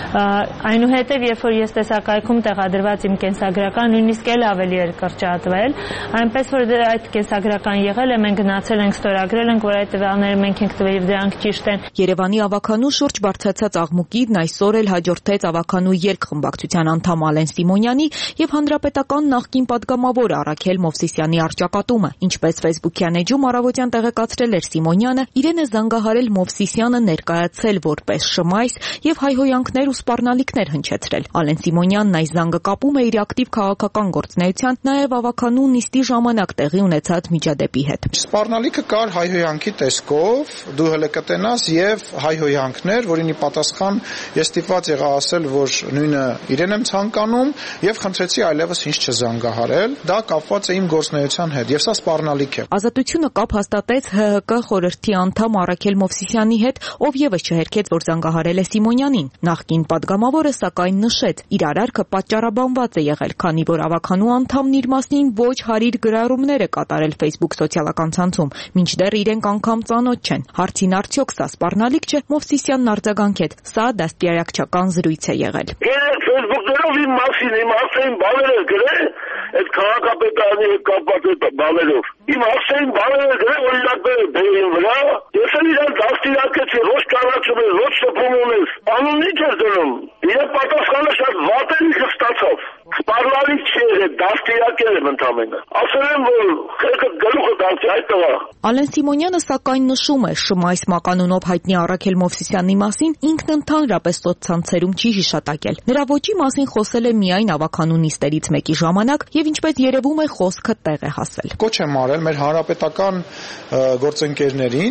Այնուհետև երբ որ ես տեսակայքում տեղադրված իմ կենսագրական նույնիսկ էլ ավելի էր կրճատվել, այնպես որ այդ կենսագրական եղել է, մենք գնացել ենք ստորագրել ենք, որ այդ տվյալները մենք ենք տվել եւ դրանք ճիշտ են։ Երևանի ավականու շուրջ բարձրացած աղմուկին այսօր էլ հաջորդեց ավականու ելք-խմբակցության անդամ Ալեն Սիմոնյանի եւ հանրապետական նախկին պատգամավոր Առաքել Մովսիսյանի առճակատումը։ Ինչպես Facebook-յան էջում առավոտյան տեղեկացրել էր Սիմոնյանը, իրեն է զանգահարել Մովսիսյանը ներկայացել որպես շմայս եւ հայհոյանքներ ու սպառնալիքներ հնչեցրել։ Ալեն Սիմոնյանն այս զանգը կապում է իր ակտիվ քաղաքական գործունեության, նաեւ ավականու նիստի ժամանակ տեղի ունեցած միջադեպի հետ։ Սպառնալիքը կար հայհոյանքի տեսքով, դու հələ կտենաս եւ հայհոյանքներ, որին ի պատասխան ես ստիպված եղա ասել, որ նույնը իրեն եմ ցանկանում եւ խնդրեցի այլևս ինձ չզանգահարել։ Դա կապված է իմ գործունեության հետ եւ սա սպառնալիք է։ Ազատությունը կապ հաստատեց ՀՀԿ խորհրդի անդամ Առաքել Մովսիսյանի հետ, ով եւս չհերքեց, որ զանգահարել է Սիմոնյանին։ Նախկին պատգամավորը սակայն նշեց, իր արարքը պատճառաբանված է եղել, քանի որ ավականու անդամն իր մասին ոչ հարիր գրառումներ է կատարել Facebook սոցիալական ցանցում, մինչդեռ իրենք անգամ ծանոթ չեն։ Հարցին արդյոք սա սպառնալիք չէ, Մովսիսյանն արձագանքեց. սա դաստիարակչական զրույց է եղել։ Facebook-երով իմ մասին բաներ գրել, այդ քաղաքապետարանի հետ կապված այդ բաներով։ Իմ մասին բաներ գրել, օրինակներ բերին վրա, ես էլ իրան դաստիարակեցի, ոչ կանաչում ես, ոչ շփում ես, անուն ինչ ես դնում։ Իրեն պատասխանը շատ վատերի ստացավ։ Սպառնալիք չէ, դաստիարակել եմ ընդամենը։ Ասել եմ, որ խելքը գլուխը դարձի այդ տղա։ Ալեն Սիմոնյանը սակայն նշում է, շմայս մականունով հայտնի Առաքել Մովսիսյանի մասին ինքն ընդհանրապես սոցցանցերում չի հիշատակել։ Նրա ոճի մասին խոսել է միայն ավականու նիստերից մեկի ժամանակ եւ ինչպես երևում է խոսքը տեղ է հասել։ Կոչ եմ արել մեր հանրապետական գործընկերներին,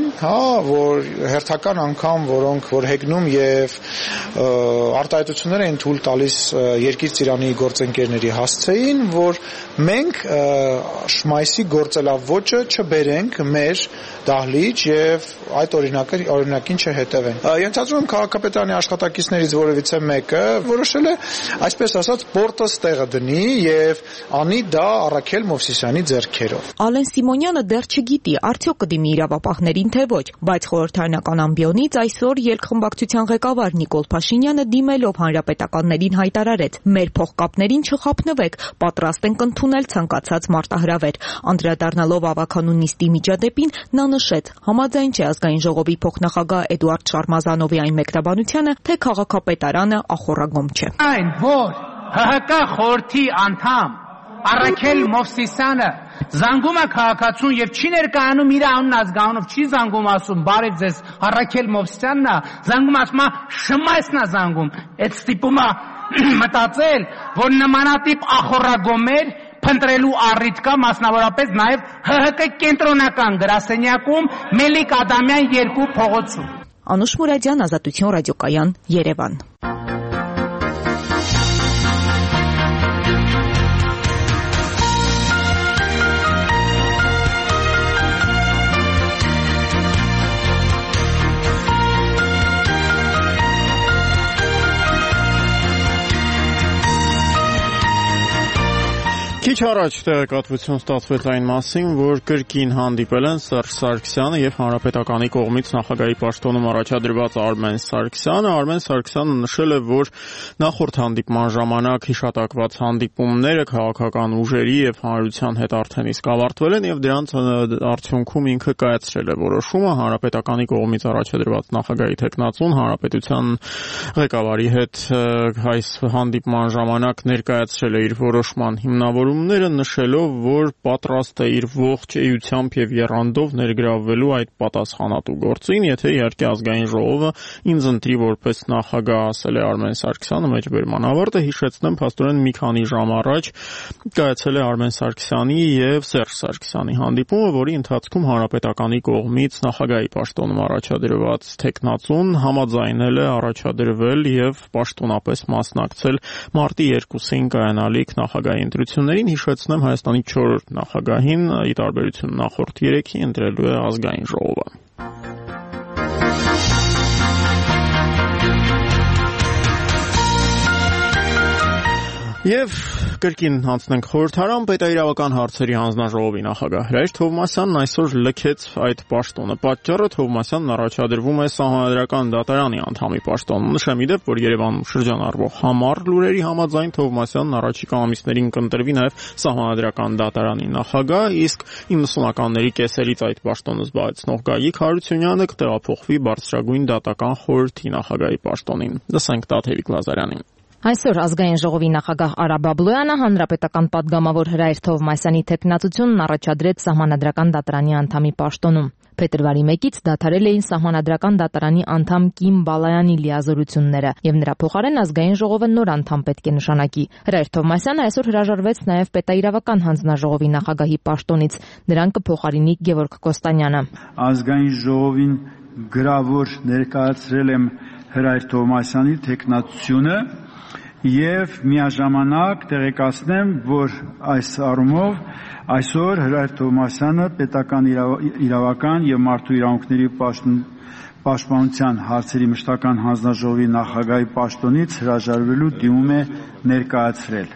որ հերթական անգամ որոնք որ հեգնում եւ արտահայտություններ են թույլ տալիս երկիր ծիրանի գործընկերների հասցեին, որ մենք շմայսի գործելավոճը չբերենք մեր դահլիճ եւ այդ օրինակին չհետևենք։ Ենթադրում եմ քաղաքապետարանի աշխատակիցներից որևիցե մեկը որոշել է, այսպես ասած, պորտը ստեղը դնի եւ անի դա Առաքել Մովսիսյանի ձեռքերով։ Ալեն Սիմոնյանը դեռ չգիտի, արդյոք կդիմի իրավապահներին թե ոչ, բայց խորհրդարանական ամբիոնից այսօր ելք-խմբակցության ղեկավար Նիկոլ Փաշինյանը դիմելով հանրապետականներին հայտարարեց. մեր փողկապներին չխափնվեք, պատրաստ ենք ընդունել ցանկացած մարտահրավեր։ Անդրադառնալով ավականու նիստի միջադեպին, նա նշեց, համաձայն չէ ազգային ժողովի փոխնախագահ Էդուարդ Շարմազանովի այն մեկնաբանությանը, թե քաղաքապետարանը ախորագոմ չէ։ Այն որ ՀՀԿ խորհրդի անդամ Առաքել Մովսիսյանը զանգում է քաղաքացուն եւ չի ներկայանում իր անուն ազգանունով, չի զանգում ասում բարև ձեզ Առաքել Մովսիսյանն է, զանգում ասում է շմայսն է զանգում։ Այդ ստիպում է մտածել, որ նմանատիպ ախորագոմեր փնտրելու առիթ կա մասնավորապես նաև ՀՀԿ կենտրոնական գրասենյակում Մելիք Ադամյան 2 փողոցում։ Անուշ Մուրադյան, Ազատություն ռադիոկայան, Երևան։ Քիչ առաջ տեղեկատվություն ստացվեց այն մասին, որ կրկին հանդիպել են Սերժ Սարգսյանը եւ Հանրապետականի կողմից նախագահի պաշտոնում առաջադրված Արմեն Սարգսյանը։ Արմեն Սարգսյանը նշել է, որ նախորդ հանդիպման ժամանակ հիշատակված հանդիպումները քաղաքական ուժերի եւ հանրության հետ արդեն իսկ ավարտվել են եւ դրանց արդյունքում ինքը կայացրել է որոշումը Հանրապետականի կողմից առաջադրված նախագահի թեկնածուն Հանրապետության ղեկավարի հետ այս հանդիպման ժամանակ ներկայացրել է իր որոշման հիմնավորումները, նշելով, որ պատրաստ է իր ողջ էությամբ եւ եռանդով ներգրավվելու այդ պատասխանատու գործին, եթե իհարկե ազգային ժողովը ինձ ընտրի որպես նախագահ, ասել է Արմեն Սարգսյանը մեջբերման ավարտը։ Հիշեցնեմ, փաստորեն մի քանի ժամ առաջ կայացել է Արմեն Սարգսյանի եւ Սերժ Սարգսյանի հանդիպումը, որի ընթացքում Հանրապետականի կողմից նախագահի պաշտոնում առաջադրված թեկնածուն համաձայնել է առաջադրվել եւ պաշտոնապես մասնակցել մարտի 2-ին կայանալիք նախագահի ընտրություններին։ Հիշեցնեմ, Հայաստանի 4 նախագահին ի տարբերություն նախորդ 3-ի ընտրելու է ազգային ժողովը։ Եվ կրկին հանցնենք խորհրդարան պետաիրավական հարցերի հանձնաժողովի նախագահ Հրայր Թովմասյանն այսօր լքեց այդ պաշտոնը։ Պատճառը Թովմասյանն առաջադրվում է Սահմանադրական դատարանի անդամի պաշտոն։ Նշեմ իդեպ, որ Երևանում շրջանառվող համառ լուրերի համաձայն Թովմասյանն առաջիկա ամիսներին կընտրվի նաև Սահմանադրական դատարանի նախագահ, իսկ 90-ականների կեսերից այդ պաշտոնը զբաղեցնող Գագիկ Հարությունյանը կտեղափոխվի բարձրագույն դատական խորհրդի նախագահի պաշտոնին։ Լսենք Տաթևիկ Լազարյանին։ Այսօր ազգային ժողովի նախագահ Արա Բաբլոյանը հանրապետական պատգամավոր Հրայր Թովմասյանի թեկնածությունն առաջադրեց Սահմանադրական դատարանի անդամի պաշտոնում։ Փետրվարի 1-ից դադարել էին Սահմանադրական դատարանի անդամ Կիմ Բալայանի լիազորությունները, եւ նրա փոխարեն ազգային ժողովը նոր անդամ պետք է նշանակի։ Հրայր Թովմասյանը այսօր հրաժարվեց նաև պետաիրավական հանձնաժողովի նախագահի պաշտոնից, նրան կփոխարինի Գևորգ Կոստանյանը։ Ազգային ժողովին գրավոր ներկայացրել եմ Հրայր Թովմասյանի թեկնածությունը եւ միաժամանակ տեղեկացնեմ, որ այս առումով այսօր Հրայր Թովմասյանը պետական իրավական եւ մարդու իրավունքների պաշտպանության հարցերի մշտական հանձնաժողովի նախագահի պաշտոնից հրաժարվելու դիմում է ներկայացրել։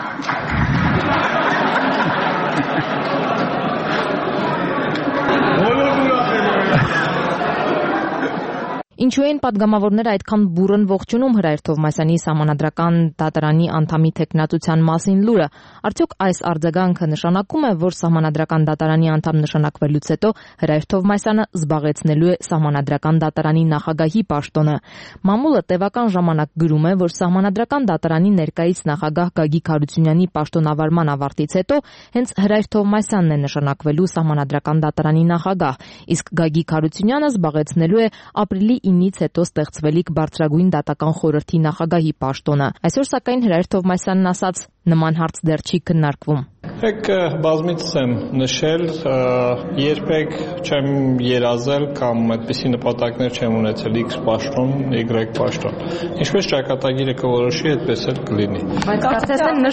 Ինչու են падգամավորները այդքան բուրըն ողջունում Հրայր Թովմասյանի Սահմանադրական դատարանի անդամի թեկնածության մասին լուրը։ Արդյոք այս արձագանքը նշանակում է, որ Սահմանադրական դատարանի անդամ նշանակվելուց հետո Հրայր Թովմասյանը զբաղեցնելու է Սահմանադրական դատարանի նախագահի պաշտոնը։ Մամուլը տևական ժամանակ գրում է, որ Սահմանադրական դատարանի ներկայիս նախագահ Գագիկ Հարությունյանի պաշտոնավարման ավարտից հետո հենց Հրայր Թովմասյանն է նշանակվելու Սահմանադրական դատարանի նախագահ, իսկ Գագիկ Հարությունյանը զբաղեցնելու է ապրիլի 9-ից հետո ստեղծվելիք բարձրագույն դատական խորհրդի նախագահի պաշտոնը։ Այսօր սակայն Հրայր Թովմասյանն ասաց, նման հարց դեռ չի քննարկվում։ Եք բազմիցս եմ նշել, երբեք չեմ երազել կամ այդպիսի նպատակներ չեմ ունեցել X պաշտոն, Y պաշտոն։ Ինչպես ճակատագիրը կորոշի, այդպես էլ կլինի։ Բայց կարծես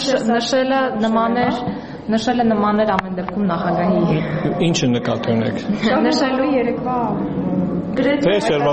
նշելը նման էր ամեն դեպքում նախագահի հետ։ Ինչը նկատի ունեք։ Նշելու երեկվա Այսօրվա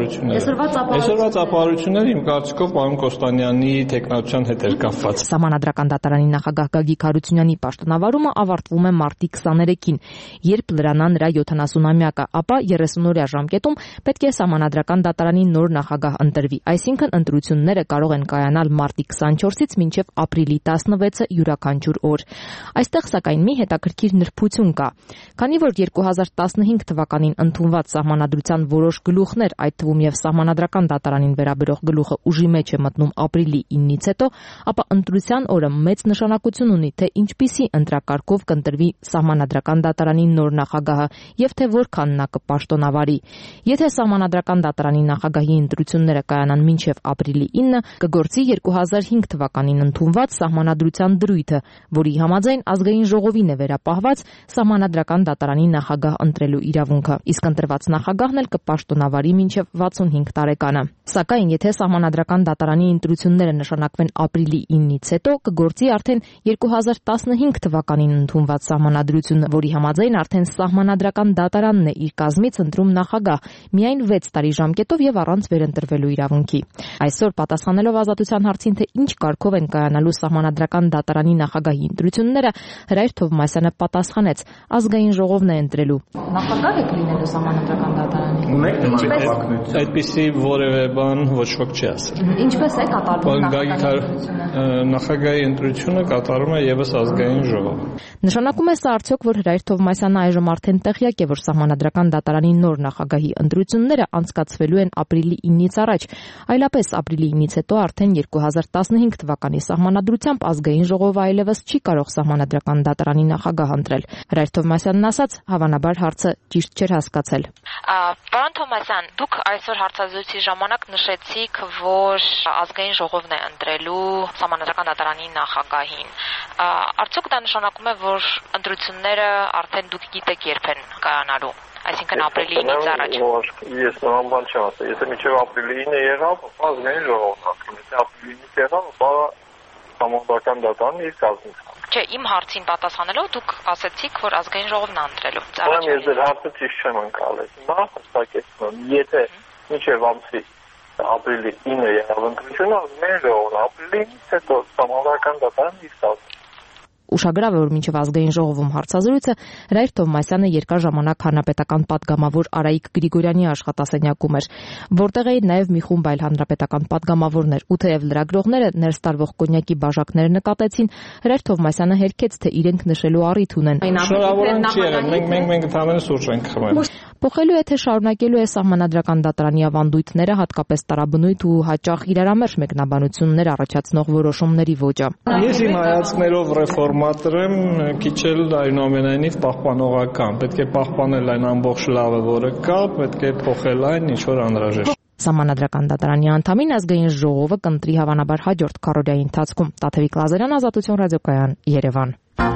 ծափահարությունները իմ կարծիքով պարոն Կոստանյանի թեկնածության հետ էր կապված։ Սահմանադրական դատարանի նախագահ Գագիկ Հարությունյանի պաշտոնավարումը ավարտվում է մարտի 23-ին, երբ լրանա նրա 70-ամյակը, ապա 30-օրյա ժամկետում պետք է Սահմանադրական դատարանի նոր նախագահ ընտրվի, այսինքն ընտրությունները կարող են կայանալ մարտի 24-ից մինչև ապրիլի 16-ը յուրաքանչյուր օր։ Այստեղ սակայն մի հետաքրքիր նրբություն կա, քանի որ 2015 թվականին ընդունված Սահմանադրության որոշ գլուխներ, այդ թվում եւ Սահմանադրական դատարանին վերաբերող գլուխը ուժի մեջ է մտնում ապրիլի 9-ից հետո, ապա ընտրության օրը մեծ նշանակություն ունի, թե ինչպիսի ընտրակարգով կընտրվի Սահմանադրական դատարանի նոր նախագահը եւ թե որքան նա կպաշտոնավարի։ Եթե Սահմանադրական դատարանի նախագահի ընտրությունները կայանան մինչեւ ապրիլի 9-ը, կգործի 2005 թվականին ընդունված Սահմանադրության դրույթը, որի համաձայն ազգային ժողովին է վերապահված Սահմանադրական դատարանի նախագահ ընտրելու իրավունքը, իսկ ընտրված նախագահն էլ կպաշտոնավարի մինչև 65 տարեկանը։ Սակայն եթե Սահմանադրական դատարանի ընտրությունները նշանակվեն ապրիլի 9-ից հետո, կգործի արդեն 2015 թվականին ընդունված Սահմանադրությունը, որի համաձայն արդեն Սահմանադրական դատարանն է իր կազմից ընտրում նախագահ միայն 6 տարի ժամկետով եւ առանց վերընտրվելու իրավունքի։ Այսօր պատասխանելով Ազատության հարցին, թե ինչ կարգով են կայանալու Սահմանադրական դատարանի նախագահի ընտրությունները, Հրայր Թովմասյանը պատասխանեց. ազգային ժողովն է ընտրելու։ Նախագահ եք լինելու Սահմանադրական դատարանի։ Այդպիսի որևէ բան ոչ ոք չի ասել։ Ինչպես է կատարվում նախագահի ընտրությունը կատարում է եւս ազգային ժողովը։ Նշանակում է սա արդյոք, որ Հրայր Թովմասյանը այժմ արդեն տեղյակ է, որ Սահմանադրական դատարանի նոր նախագահի ընտրությունները անցկացվելու են ապրիլի 9-ից առաջ, այլապես ապրիլի 9-ից հետո արդեն 2015 թվականի Սահմանադրությամբ ազգային ժողովը այլևս չի կարող Սահմանադրական դատարանի նախագահ ընտրել։ Հրայր Թովմասյանն ասաց, հավանաբար հարցը ճիշտ չէր հասկացել։ Պարոն Թովմասյան, դուք այսօր հարցազրույցի ժամանակ նշեցիք, որ ազգային ժողովն է ընտրելու Սահմանադրական դատարանի նախագահին։ Արդյոք դա նշանակում է, որ ընտրությունները արդեն դուք գիտեք երբ են կայանալու, այսինքն ապրիլի 9-ից առաջ։ Ես նման բան չեմ ասել։ Եթե մինչև ապրիլի 9-ը եղավ, ազգային ժողովն ասում է, եթե ապրիլի 9-ից եղավ, ապա Սահմանադրական դատարանը իր կազմից։ Չէ, իմ հարցին պատասխանելով դուք ասացիք, որ ազգային ժողովն է ընտրելու։ Ես ձեր հարցը ճիշտ չեմ ընկալել։ Հիմա հստակեցնում եմ, եթե մինչև ամսի ապրիլի 9-ը եղավ ընտրությունը, մեր ապրիլից հետո համավարական դատարան իսկ Ուշագրավ է, որ մինչև ազգային ժողովում հարցազրույցը Հրայր Թովմասյանը երկար ժամանակ հանրապետական պատգամավոր Արայիկ Գրիգորյանի աշխատասենյակում էր, որտեղ էին նաև մի խումբ այլ հանրապետական պատգամավորներ, ու թեև լրագրողները ներս տարվող կոնյակի բաժակները նկատեցին, Հրայր Թովմասյանը հերքեց, թե իրենք նշելու առիթ ունեն։ Շնորհավորենք չի եղել, մենք ընդհանրապես սուրճ ենք խմել։ Փոխելու է, թե շարունակելու է Սահմանադրական դատարանի ավանդույթները, հատկապես տարաբնույթ ու հաճախ իրարամերժ մեկնաբանություններ առաջացնող որոշումների ոճը։ Ես իմ հայացքներով ռեֆորմատոր եմ, քիչ էլ այնուամենայնիվ պահպանողական։ Պետք է պահպանել այն ամբողջ լավը, որը կա, պետք է փոխել այն, ինչ որ անհրաժեշտ։ Սահմանադրական դատարանի անդամին ազգային ժողովը կընտրի հավանաբար հաջորդ քառորդյայի ընթացքում։ Տաթևիկ Լազարյան, Ազատություն ռադիոկայան, Երևան։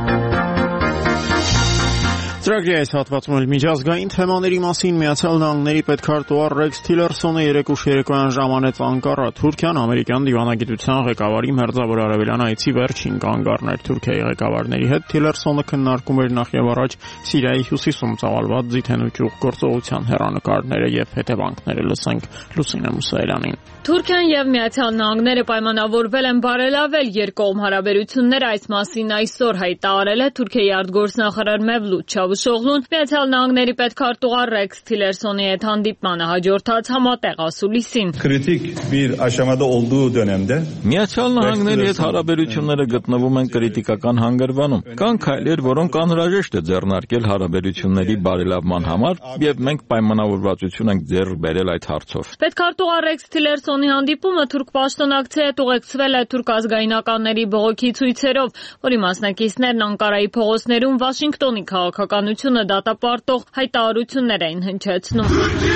Ծրագրի այս հատվածում էլ միջազգային թեմաների մասին Միացյալ Նահանգների պետքարտուղար Ռեքս Թիլերսոնը երեկուշ երեկոյան ժամանեց Անկարա, Թուրքիան ամերիկյան դիվանագիտության ղեկավարի մերձավոր արևելյան այցի վերջին կանգ առներ Թուրքիայի ղեկավարների հետ։ Թիլերսոնը քննարկում էր նախ եւ առաջ Սիրիայի հյուսիսում ծավալված ձիթենուճյուղ գործողության հեռանկարները եւ հետևանքները։ Լսենք Լուսինե Մուսայելյանին։ Թուրքիան եւ Միացյալ Նահանգները պայմանավորվել են բարելավել երկկողմ հարաբերությունները, այս մասին այսօր հայտարարել է Թուրքիայի արտգործնախարար Մևլութ Չավուշօղլուն Միացյալ Նահանգների պետքարտուղար Ռեքս Թիլերսոնի հետ հանդիպմանը հաջորդած համատեղ ասուլիսին։ Kritik bir aşamada olduğu dönemde Միացյալ Նահանգների հետ հարաբերությունները գտնվում են կրիտիկական հանգրվանում։ Կան քայլեր, որոնք անհրաժեշտ է ձեռնարկել հարաբերությունների բարելավման համար, եւ մենք պայմանավորվածություն ենք ձեռք բերել այդ հարցով։ Պետքարտուղար Ռեքս Թիլերսոնի հանդիպումը թուրք պաշտոնակցի հետ ուղեկցվել է թուրք ազգայնականների բողոքի ցույցերով, որի մասնակիցներն Անկարայի փողոցներում Վաշինգտոնի քաղաքականությունը դատապարտող հայտարարություններ էին հնչեցնում։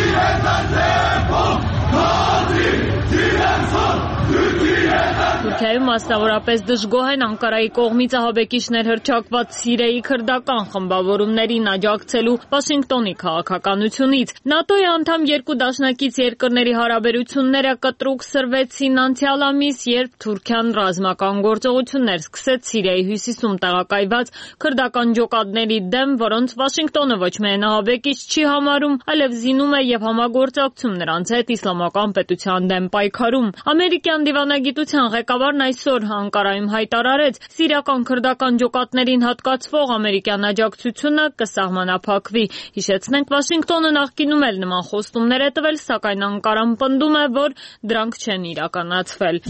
Թուրքիայում մասնավորապես դժգոհ են Անկարայի կողմից ահաբեկիչներ հռչակված Սիրիայի քրդական խմբավորումներին աջակցելու Վաշինգտոնի քաղաքականությունից։ ՆԱՏՕ-ի անդամ երկու դաշնակից երկրների հարաբերությունները կտրուկ սրվեցին անցյալ ամիս, երբ Թուրքիան ռազմական գործողություններ սկսեց Սիրիայի հյուսիսում տեղակայված քրդական ջոկատների դեմ, որոնց Վաշինգտոնը ոչ միայն ահաբեկիչ չի համարում, այլև զինում է եւ համագործակցում նրանց հետ իսլամական պետության դեմ պայքարում։ Ամերիկյան դիվանագիտության ղեկավարն այսօր Անկարայում հայտարարեց, սիրիական քրդական ջոկատներին հատկացվող ամերիկյան աջակցությունը կսահմանափակվի։ Հիշեցնենք, Վաշինգտոնը նախկինում էլ նման խոստումներ է տվել, սակայն Անկարան պնդում է, որ դրանք չեն իրականացվել։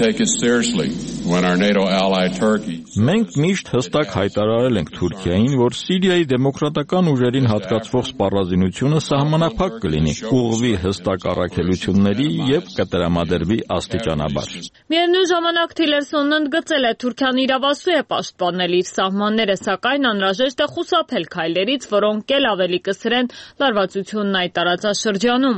Մենք միշտ հստակ հայտարարել ենք Թուրքիային, որ Սիրիայի դեմոկրատական ուժերին հատկացվող սպառազինությունը սահմանափակ կլինի, ուղղվի հստակ առաքելությունների եւ կտրամադրվի աստիճանաբար։ Միևնույն ժամանակ Թիլերսոնն ընդգծել է, Թուրքիան իրավասու է պաշտպանել իր սահմանները, սակայն անհրաժեշտ է խուսափել քայլերից, որոնք էլ ավելի կսրեն լարվածությունն այդ տարածաշրջանում։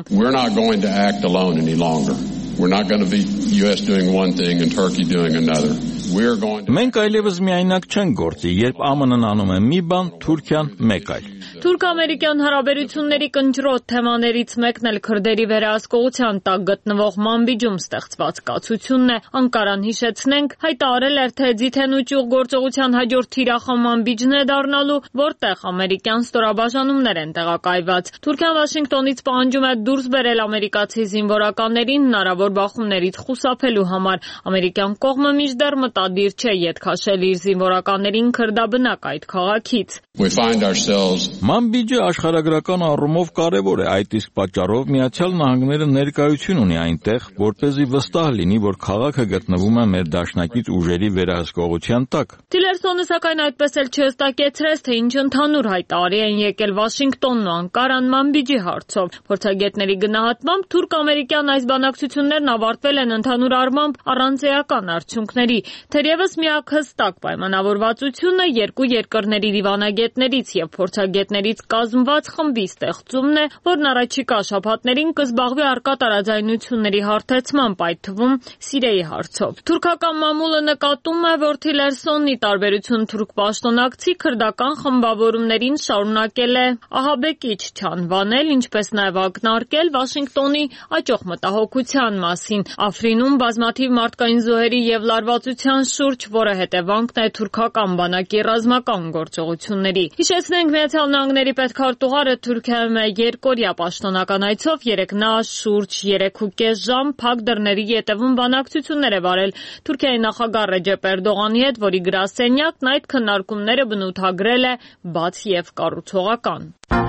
Մենք այլևս միայնակ չենք գործի, երբ ԱՄՆ-ն անում է մի բան, Թուրքիան մեկ այլ։ Թուրք-ամերիկյան հարաբերությունների կնճռոտ թեմաներից մեկն էլ քրդերի վերահսկողության տակ գտնվող Մանբիջում ստեղծված կացությունն է։ Անկարան, հիշեցնենք, հայտարարել էր, թե ձիթենուճյուղ գործողության հաջորդ թիրախը Մանբիջն է դառնալու, որտեղ ամերիկյան ստորաբաժանումներ են տեղակայված։ Թուրքիան Վաշինգտոնից պահանջում է դուրս բերել ամերիկացի զինվորականներին հնարավոր բախումներից խուսափելու համար։ Ամերիկյան կողմը մինչդեռ մտադիր չէ ետ քաշել իր զինվորականներին քրդաբնակ այդ քաղաքից։ Մանբիջը աշխարհագրական առումով կարևոր է, այդ իսկ պատճառով Միացյալ Նահանգները ներկայություն ունի այնտեղ, որպեսզի վստահ լինի, որ քաղաքը գտնվում է մեր դաշնակից ուժերի վերահսկողության տակ։ Թիլերսոնը սակայն այդպես էլ չհստակեցրեց, թե ինչ ընդհանուր հայտարարի են եկել Վաշինգտոնն ու Անկարան Մանբիջի հարցով։ Փորձագետների գնահատմամբ թուրք-ամերիկյան այս բանակցություններն ավարտվել են ընդհանուր առմամբ առանց էական արդյունքների։ Թերևս միակ հստակ պայմանավորվածությունը երկու երկրների դիվանագետներից եւ փորձագետներից կազմված խմբի ստեղծումն է, որն առաջիկա շաբաթներին կզբաղվի առկա տարաձայնությունների հարթեցմամբ, այդ թվում Սիրիայի հարցով։ Թուրքական մամուլը նկատում է, որ Թիլերսոնն ի տարբերություն թուրք պաշտոնակցի քրդական խմբավորումներին շարունակել է ահաբեկիչ չանվանել, ինչպես նաև ակնարկել Վաշինգտոնի աճող մտահոգության մասին։ Աֆրինում բազմաթիվ մարդկային զոհերի եւ լարվածության դրան շուրջ, որը հետևանքն է թուրքական բանակի ռազմական գործողությունների։ Հիշեցնենք, Միացյալ Նահանգների պետքարտուղարը Թուրքիայում է երկօրյա պաշտոնական այցով, երեկ նա շուրջ 3.5 ժամ փակ դռների ետևում բանակցություններ է վարել Թուրքիայի նախագահ Ռեջեփ Էրդողանի հետ, որի գրասենյակն այդ քննարկումները բնութագրել է բաց եւ կառուցողական։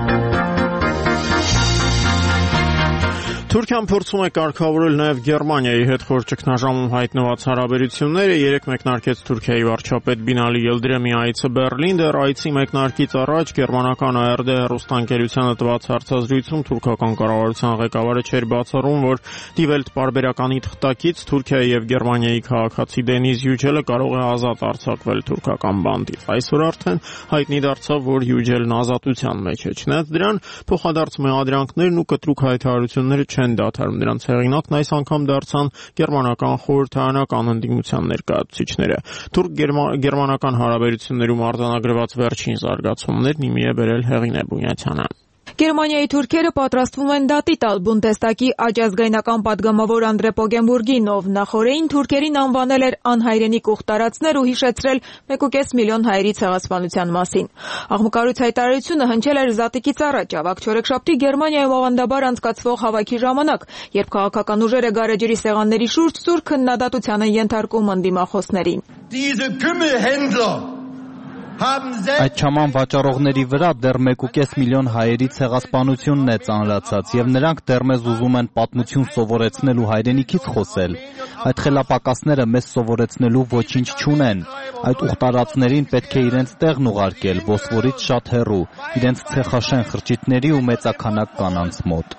Թուրքիան փորձում է կարգավորել նաև Գերմանիայի հետ խոր ճգնաժամում հայտնված հարաբերությունները։ Երեկ մեկնարկեց Թուրքիայի վարչապետ Բինալի Ելդրեմի այցը Բեռլին։ Դեռ այցի մեկնարկից առաջ գերմանական ARD հեռուստաընկերությանը տված հարցազրույցում թուրքական կառավարության ղեկավարը չէր բացառում, որ Die Welt պարբերականի թղթակից Թուրքիայի եւ Գերմանիայի քաղաքացի Դենիզ Յուջելը կարող է ազատ արձակվել թուրքական բանտից։ Այսօր արդեն հայտնի դարձավ, որ Յուջելն ազատության մեջ է։ Չնայած դրան, փոխադարձ մեղադրանքներն ու կտրուկ հայտարարությունները չեն դադարում։ Դրանց հեղինակն այս անգամ դարձան գերմանական խորհրդարանական ընդդիմության ներկայացուցիչները։ Թուրք-գերմանական հարաբերություններում արձանագրված վերջին զարգացումներն իմի է բերել Հեղինե Բունյացյանը։ Գերմանիայի թուրքերը պատրաստվում են դատի տալ Բունդեստագի աջազգայնական падգամավոր Անդրե Պոգենբուրգին, ով նախորդին թուրքերին անվանել էր անհայրենիք ուխտարածներ ու հիշեցրել 1.5 միլիոն հայերի ցեղասպանության մասին։ Աղմկարույց հայտարարությունը հնչել էր զատիկից առաջ, ավագ չորեքշաբթի Գերմանիայում ավանդաբար անցկացվող հավաքի ժամանակ, երբ քաղաքական ուժերը գարեջրի սեղանների շուրջ սուր քննադատության են ենթարկում ընդդիմախոսներին։ Այդ չաման վաճառողների վրա դեռ 1.5 միլիոն հայերի ցեղասպանությունն է ծանրացած, եւ նրանք դեռ մեզ ուզում են պատմություն սովորեցնելու հայրենիքից խոսել։ Այդ խելապակասները մեզ սովորեցնելու ոչինչ չունեն։ Այդ ուխտարածներին պետք է իրենց տեղն ուղարկել, Բոսֆորից շատ հեռու, իրենց ցեխաշեն խրճիթների ու մեծաքանակ կանանց մոտ։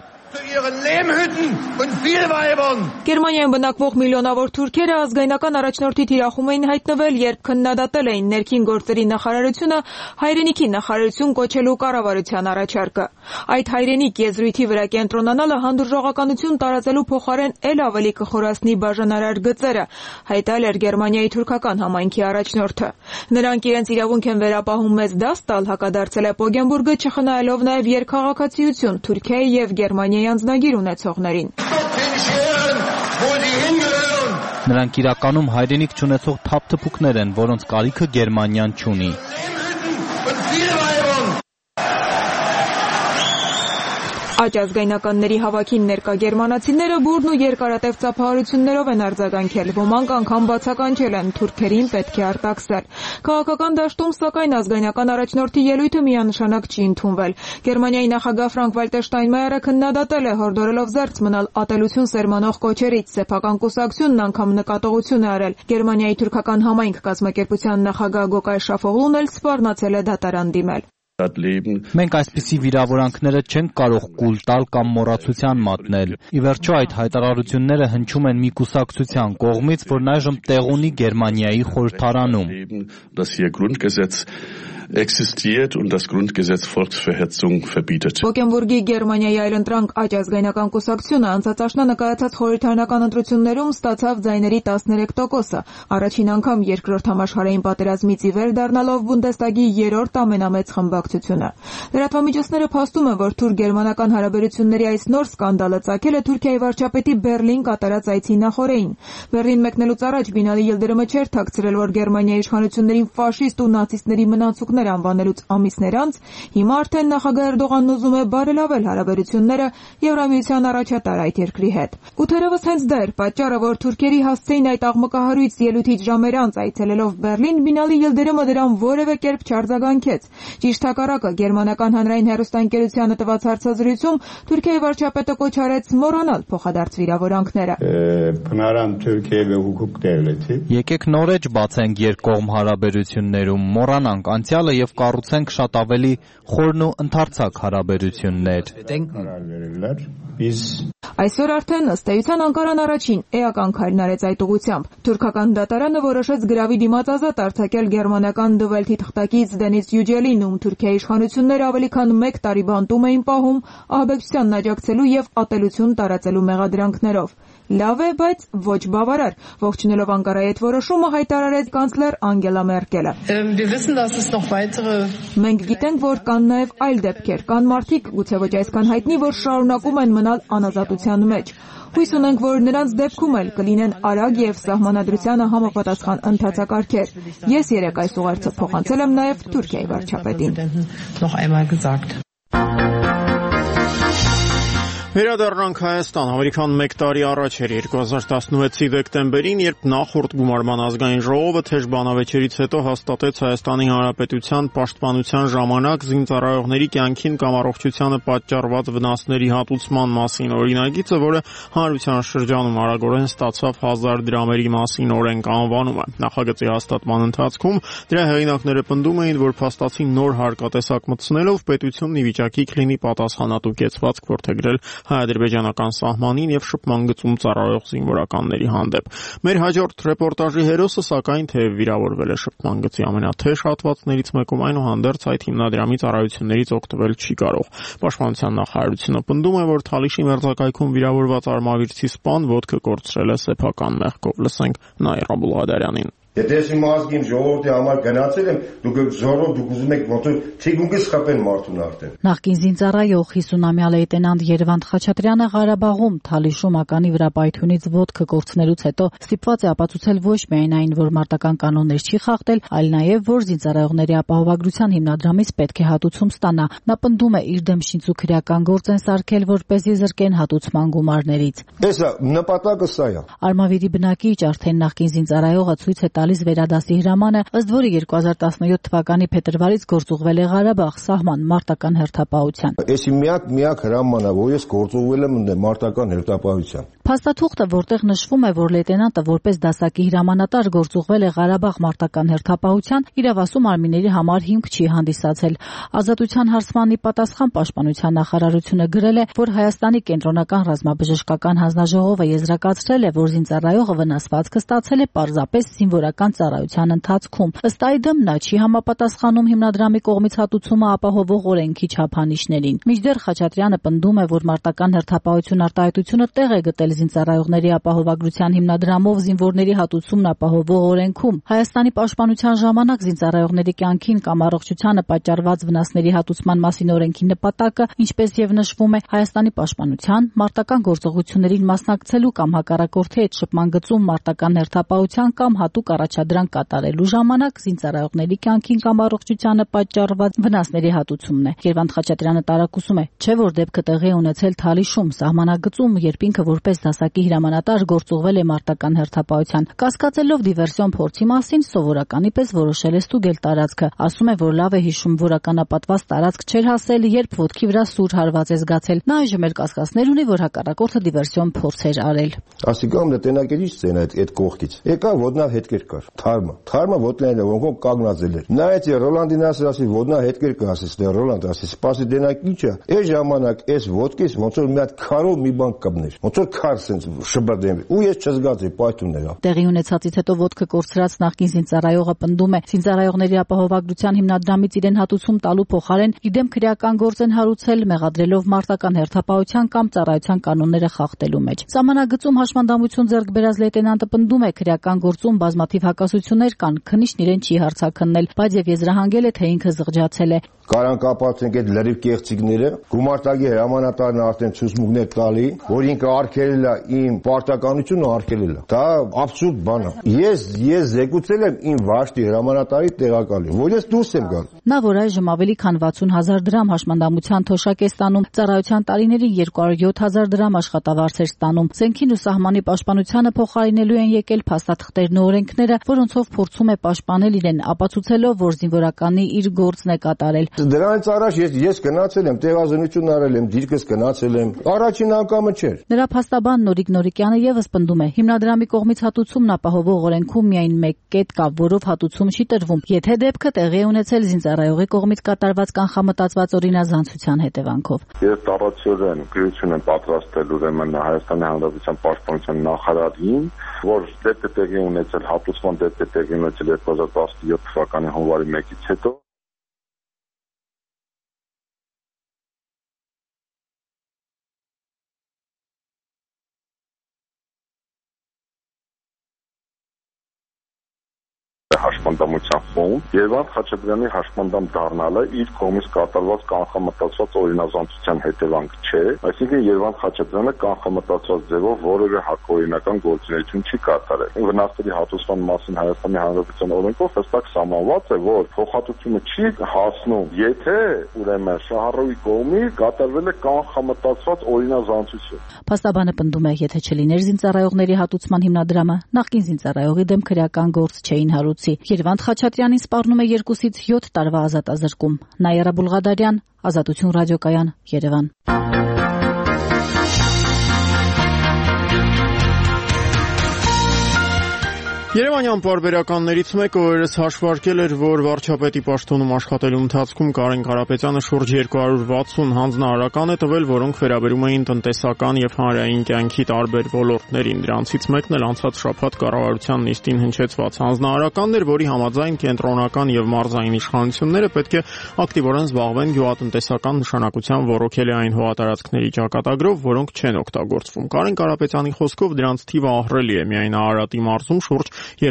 Գերմանիայում բնակվող միլիոնավոր թուրքերը ազգայնական առաջնորդի թիրախում էին հայտնվել, երբ քննադատել էին ներքին գործերի նախարարությունը հայրենիքի նախարարություն կոչելու կառավարության առաջարկը։ Այդ հայրենիք եզրույթի վրա կենտրոնանալը հանդուրժողականություն տարածելու փոխարեն ել ավելի կխորացնի բաժանարար գծերը, հայտարարել էր Գերմանիայի թուրքական համայնքի առաջնորդը։ Նրանք իրենց իրավունք են վերապահում մեզ դաս տալ, հակադարձել է Պոգենբուրգը, չխնայելով նաև երկխաղացիություն Թուրքիայի եւ Գերմանիայի անձնագիր ունեցողներին։ Նրանք իրականում հայրենիք չունեցող թափթփուկներ են, որոնց կարիքը Գերմանիան չունի։ Աջազգայնականների հավաքին ներկա գերմանացիները բուրն ու երկարատև ծափահարություններով են արձագանքել, ոմանք անգամ բացականչել են թուրքերին պետք է արտաքսել։ Քաղաքական դաշտում, սակայն, ազգայնական առաջնորդի ելույթը միանշանակ չի ընդունվել։ Գերմանիայի նախագահ Ֆրանկ-Վալտեր Շտայնմայերը քննադատել է, հորդորելով զերծ մնալ ատելություն սերմանող կոչերից, սեփական կուսակցությունն անգամ նկատողություն է արել։ Գերմանիայի թուրքական համայնք կազմակերպության նախագահ Գոկայ Շաֆօղլուն էլ սպառնացել է դատարան դիմել։ Մենք այսպիսի վիրավորանքները չենք կարող կուլ տալ կամ մոռացության մատնել։ Ի վերջո այդ հայտարարությունները հնչում են մի կուսակցության կողմից, որն այժմ տեղ ունի Գերմանիայի խորհրդարանում։ existiert und das Grundgesetz Volksverhetzung verbietet. Պոգենբուրգի Գերմանիայի այլընտրանք աջազգայնական կուսակցությունը անցած աշնանը կայացած խորհրդարանական ընտրություններում ստացավ ձայների 13%-ը, առաջին անգամ երկրորդ համաշխարհային պատերազմից ի վեր դառնալով Բունդեստագի երրորդ ամենամեծ խմբակցությունը։ Լրատվամիջոցները փաստում են, որ թուրք-գերմանական հարաբերությունների այս նոր սկանդալը ծագել է Թուրքիայի վարչապետի Բեռլին կատարած այցի նախօրեին։ Բեռլին մեկնելուց առաջ Բինալի Ելդրեմը չէր թաքցրել, որ Գերմանիայի իշխանություններին ֆաշիստ ու նացիստների մնացուկներ անվանելուց ամիսներ անց, հիմա արդեն նախագահ Էրդողանն ուզում է բարելավել հարաբերությունները Եվրամիության առաջատար այդ երկրի հետ։ Ու թերևս հենց դա էր պատճառը, որ թուրքերի հասցեին այդ աղմկահարույց ելույթից ժամեր անց այցելելով Բեռլին, Բինալի Ելդրեմը դրան որևէ կերպ չարձագանքեց։ Ճիշտ հակառակը, գերմանական հանրային հեռուստաընկերությանը տված հարցազրույցում Թուրքիայի վարչապետը կոչ արեց մոռանալ փոխադարձ վիրավորանքները։ Եկեք նորեջ բացենք երկկողմ հարաբերություններում, մոռանանք անցյալը եւ կառուցենք շատ ավելի խորն ու ընդարձակ հարաբերություններ։ Այսօր արդեն ըստ էության Անկարան առաջին էական քայլն արեց այդ ուղղությամբ։ Թուրքական դատարանը որոշեց գրավի դիմաց ազատ արձակել գերմանական Die Welt-ի թղթակից Դենիս Յուջելին, ում Թուրքիայի իշխանությունները ավելի քան 1 տարի բանտում էին պահում ահաբեկչությանն աջակցելու եւ ատելություն տարածելու մեղադրանքներով։ լավ է, բայց ոչ բավարար։ Ողջունելով Անկարայի այդ որոշումը հայտարարեց կանցլեր Անգելա Մերկելը։ Մենք գիտենք, որ կան նաև այլ դեպքեր, կան մարդիկ, գուցե ոչ այսքան հայտնի, որ շարունակում են մնալ անազատության մեջ։ Հույս ունենք, որ նրանց դեպքում էլ կլինեն արագ եւ սահմանադրությանը համապատասխան ընթացակարգեր։ Ես երեկ այս ուղերձը փոխանցել եմ նաև Թուրքիայի վարչապետին։ Վերադառնանք Հայաստան, Ամերիկան 1 տարի առաջ էր 2016-ի դեկտեմբերին, երբ նախորդ գումարման ազգային ժողովը թեժ բանավեճերից հետո հաստատեց Հայաստանի Հանրապետության պաշտպանության ժամանակ զինծառայողների կյանքին կամ առողջությանը պատճառված վնասների հատուցման մասին օրինագիծը, որը հանրության շրջանում արագորեն ստացավ 1000 դրամերի մասին օրենք անվանումը։ Նախագծի հաստատման ընթացքում դրա հեղինակները պնդում էին, որ փաստացի նոր հարկատեսակ մտցնելով պետությունն ի վիճակի կլինի պատասխանատու կեցվածք որդեգրել հայ-ադրբեջանական սահմանին եւ շփման գծում ծառայող զինվորականների հանդեպ։ Մեր հաջորդ ռեպորտաժի հերոսը սակայն թեև վիրավորվել է շփման գծի ամենաթեժ հատվածներից մեկում, այնուհանդերձ այդ հիմնադրամի ծառայություններից օգտվել չի կարող։ Պաշտպանության նախարարությունը պնդում է, որ Թալիշի մերձակայքում վիրավորված արմավիրցի սպան ոտքը կորցրել է սեփական մեղքով։ Լսենք Նաիրա Բուլղադարյանին։ Եթե ես իմ ազգին ժողովրդի համար գնացել եմ, դուք զորով դուք ուզում եք ոնց որ թիկունքից խփեն մարդուն արդեն։ Նախկին զինծառայող 50-ամյա լեյտենանտ Երևանդ Խաչատրյանը Ղարաբաղում Թալիշում ականի վրա պայթյունից ոտքը կորցնելուց հետո ստիպված է ապացուցել ոչ միայն այն, որ մարտական կանոններ չի խախտել, այլ նաև որ զինծառայողների ապահովագրության հիմնադրամից պետք է հատուցում ստանա։ Նա պնդում է իր դեմ շինցուքրական գործ են սարքել, որպեսզի զրկեն հատուցման գումարներից։ Էսա նպատակը սա է։ Արմավիրի բնակիչ արդեն նախկին զինծառայողը ցույց է տալիս վերադասի հրամանը, ըստ որի 2017 թվականի փետրվարից գործուղվել է Ղարաբաղ սահման մարտական հերթապահության։ Էսի միակ հրամանա, որ ես գործուղվել եմ մարտական հերթապահության։ Փաստաթուղթը, որտեղ նշվում է, որ լեյտենանտը որպես դասակի հրամանատար գործուղվել է Ղարաբաղ մարտական հերթապահության, իրավասու մարմինների համար հիմք չի հանդիսացել։ Ազատության հարցմանի պատասխան պաշտպանության նախարարությունը գրել է, որ Հայաստանի կենտրոնական ռազմաբժշկական հանձնաժողովը եզրակացրել է, որ զինծառայողը վնասվածքը ստացել է պարզապես զինվորական ծառայության ընթացքում։ Ըստ այդմ նա չի համապատասխանում հիմնադրամի կողմից հատուցումը ապահովող օրենքի չափանիշներին։ Մինչդեռ Խաչատրյանը պնդում է, որ մարտական հերթապահություն արտահայտությունը տեղ է գտել զինծառայողների ապահովագրության հիմնադրամով զինվորների հատուցումն ապահովող օրենքում։ Հայաստանի պաշտպանության ժամանակ զինծառայողների կյանքին կամ առողջությանը պատճառված վնասների հատուցման մասին օրենքի նպատակը, ինչպես եւ նշվում է, Հայաստանի պաշտպանության, մարտական գործողություններին մասնակցելու կամ հակառակորդի հետ շփման գծում մարտական հերթապահության կամ հատուկ առաջադրանք կատարելու ժամանակ զինծառայողների կյանքին կամ առողջությանը պատճառված վնասների հատուցումն է։ Երևանդ Խաչատրյանը տարակուսում է, չէ որ դեպքը տեղի ունեցել Թալիշում սահմանագծում, երբ ինքը որպես դասակի հրամանատար գործուղվել է մարտական հերթապահության։ Կասկածելով դիվերսիոն փորձի մասին, սովորականի պես որոշել է ստուգել տարածքը։ Ասում է, որ լավ է հիշում, որ ականապատված տարածք չէր հասել, երբ ոտքի վրա սուր հարված է զգացել։ Նա այժմ էլ կասկածներ ունի, որ հակառակորդը դիվերսիոն փորձ էր արել։ Ասիկամ դետենակերից ցեն այդ կողքից։ Եկա ոդնա հետքեր կար։ Թարմա ոդնայինը ոնքով կանգնածել էր։ Նայեցի Ռոլանդին ասի ոդնա հետքեր կա, ասես դե Ռոլանդ ասի, սպասի դենակիչը։ Այս ժամանակ այս ոտքից ոնց որ մի հատ քարով մի բան կպներ։ Ոնց որ քար սենց շբրդեմ։ Ու ես չզգացի պայթունները։ Տեղի ունեցածից հետո ոտքը կորցրած նախկին զինծառայողը պնդում է, զինծառայողների ապահովագրության հիմնադրամից իրեն հատուցում տալու փոխարեն իդեմ քրեական գործ են հարուցել, մեղադրելով մարտական հերթապահության կամ ծառայության կանոնները խախտելու մեջ։ Սահմանագծում հաշմանդամություն ձեռք բերած լեյտենանտը պնդում է, քրեական գործում բազմաթիվ հակասություններ կան, քննիչն իրեն չի հարցաքննել, բայց եւ եզրահանգել է, թե ինքը զղջացել է։ Կարան կապացնենք այդ լրիվ կեղծիքները, գումարտակի հրամանատարն արդեն ցուցմունքներ տալի, որ ինքը արգելել է իմ պարտականությունը արգելել է։ Դա абսուրդ բան է։ Ես զեկուցել եմ իմ վաշտի հրամանատարի տեղակալին, որ ես դուրս եմ գալ։ Նա, որ այժմ ավելի քան 60,000 դրամ հաշմանդամության թոշակ է ստանում, ծառայության տարիներին 207,000 դրամ աշխատավարձ էր ստանում։ Զենքին ու սահմանի պաշտպանությանը փոխարինելու են եկել փաստաթղթերն ու օրենքները, որոնցով փորձում է պաշտպանել իրեն, ապացուցելով, որ զինվորականի իր գործն է կատարել։ Դրանից առաջ ես գնացել եմ, տեղազնություն արել եմ, դիրքս գնացել եմ։ Առաջին անգամը չէր։ Նրա փաստաբան Նորիկ Նորիկյանը եւս պնդում է, հիմնադրամի կողմից հատուցումն ապահովող օրենքում միայն մեկ կետ կա, որով հատուցում չի տրվում, եթե դեպքը տեղի ունեցել զինծառայողի կողմից կատարված կանխամտածված օրինազանցության հետևանքով։ Ես առաջորեն գրություն եմ պատրաստել ուրեմն Հայաստանի Հանրապետության պաշտպանության նախարարին, որ դեպքը տեղի ունեցել, հատուցման դեպքը տեղի ունեցել 2017 թվականի հունվարի 1-ից հետո հաշմանդամության ֆոնդ Երևան Խաչատրյանի հաշմանդամ դառնալը իր կողմից կատարված կանխամտածված օրինազանցության հետևանք չէ, այսինքն Երևան Խաչատրյանը կանխամտածված ձևով որևէ հակօրինական գործունեություն չի կատարել։ Վնասների հատուցման մասին Հայաստանի Հանրապետության օրենքով հստակ սահմանված է, որ փոխհատուցումը չի հասնում, եթե ուրեմն շահառուի կողմից կատարվել է կանխամտածված օրինազանցություն։ Փաստաբանը պնդում է, եթե չլիներ զինծառայողների հատուցման հիմնադրամը, նախկին զինծառայողի դեմ քրեական գործ չէին հարուցի։ Երվանդ Խաչատրյանին սպառնում է 2-ից 7 տարվա ազատազրկում։ Նաիրա Բուլղադարյան, Ազատություն ռադիոկայան, Երևան։ Երևանյան պարբերականներից մեկը օրերս հաշվարկել էր, որ վարչապետի պաշտոնում աշխատելու ընթացքում Կարեն Կարապետյանը շուրջ 260 հանձնարարական է տվել, որոնք վերաբերում էին տնտեսական եւ հանրային կյանքի տարբեր ոլորտներին։ Դրանցից մեկն էլ անցած շաբաթ կառավարության նիստին հնչեցված հանձնարարականն էր, որի համաձայն կենտրոնական եւ մարզային իշխանությունները պետք է ակտիվորեն զբաղվեն գյուղատնտեսական նշանակության ոռոգելի այն հողատարածքների ճակատագրով, որոնք չեն օգտագործվում։ Կարեն Կարապետյանի խոսքով դրանց թիվը ահռելի է, միայն Արարատի մարզում շուրջ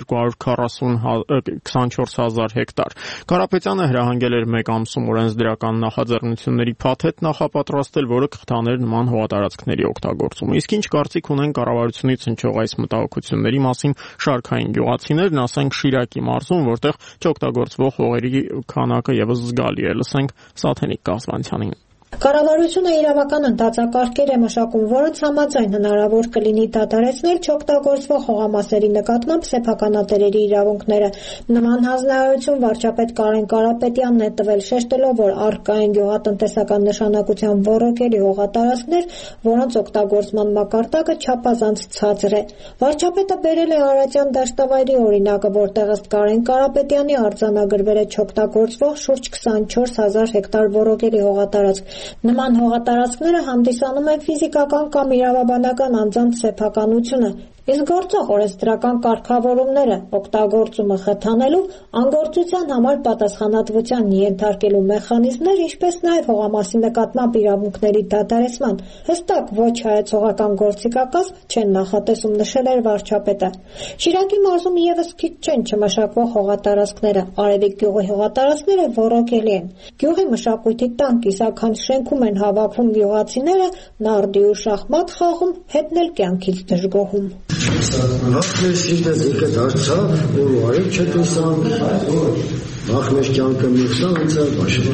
224,000 հեկտար։ Կարապետյանը հրահանգել էր մեկ ամսում օրենսդրական նախաձեռնությունների փաթեթ նախապատրաստել, որը կխթաներ նման հողատարածքների օգտագործումը։ Իսկ ինչ կարծիք ունեն կառավարությունից հնչող այս մտահոգությունների մասին շարքային գյուղացիներն, ասենք Շիրակի մարզում, որտեղ չօգտագործվող հողերի քանակը եւս զգալի է։ Լսենք Սաթենիկ Կազվանցյանին։ Կառավարությունը իրավական ընդհանրակարգեր է մշակում, որոնց համաձայն հնարավոր կլինի դադարեցնել չօգտագործվող հողամասերի նկատմամբ սեփականատերերի իրավունքները։ Նման հանձնարարություն վարչապետ Կարեն Կարապետյանն է տվել, շեշտելով, որ առկա են գյուղատնտեսական նշանակության ոռոգելի հողատարածքներ, որոնց օգտագործման մակարդակը չափազանց ցածր է։ Վարչապետը բերել է Արարատյան դաշտավայրի օրինակը, որտեղ ըստ Կարեն Կարապետյանի արձանագրվել է չօգտագործվող շուրջ 24,000 հեկտար ոռոգելի հողատարածք։ Նման հողատարածքները հանդիսանում են ֆիզիկական կամ իրավաբանական անձանց սեփականությունը, իսկ գործող օրենսդրական կարգավորումները օգտագործումը խթանելու, անգործության համար պատասխանատվության ենթարկելու մեխանիզմներ, ինչպես նաև հողամասի նկատմամբ իրավունքների դադարեցման հստակ ոչ հայեցողական գործիքակազմ չեն նախատեսում, նշել էր վարչապետը։ Շիրակի մարզում եւս քիչ չեն չմշակվող հողատարածքները։ Արևիկ գյուղի հողատարածքները ոռոգելի են։ Գյուղի մշակույթի տան կիսաքանչ շենքում են հավաքվում գյուղացիները, նարդի ու շախմատ խաղում, հետն էլ կյանքից դժգոհում։ Նախնեսիդες եկը դարձավ, որ արև չտեսան, նախնես կյանքը մեկսան անցավ,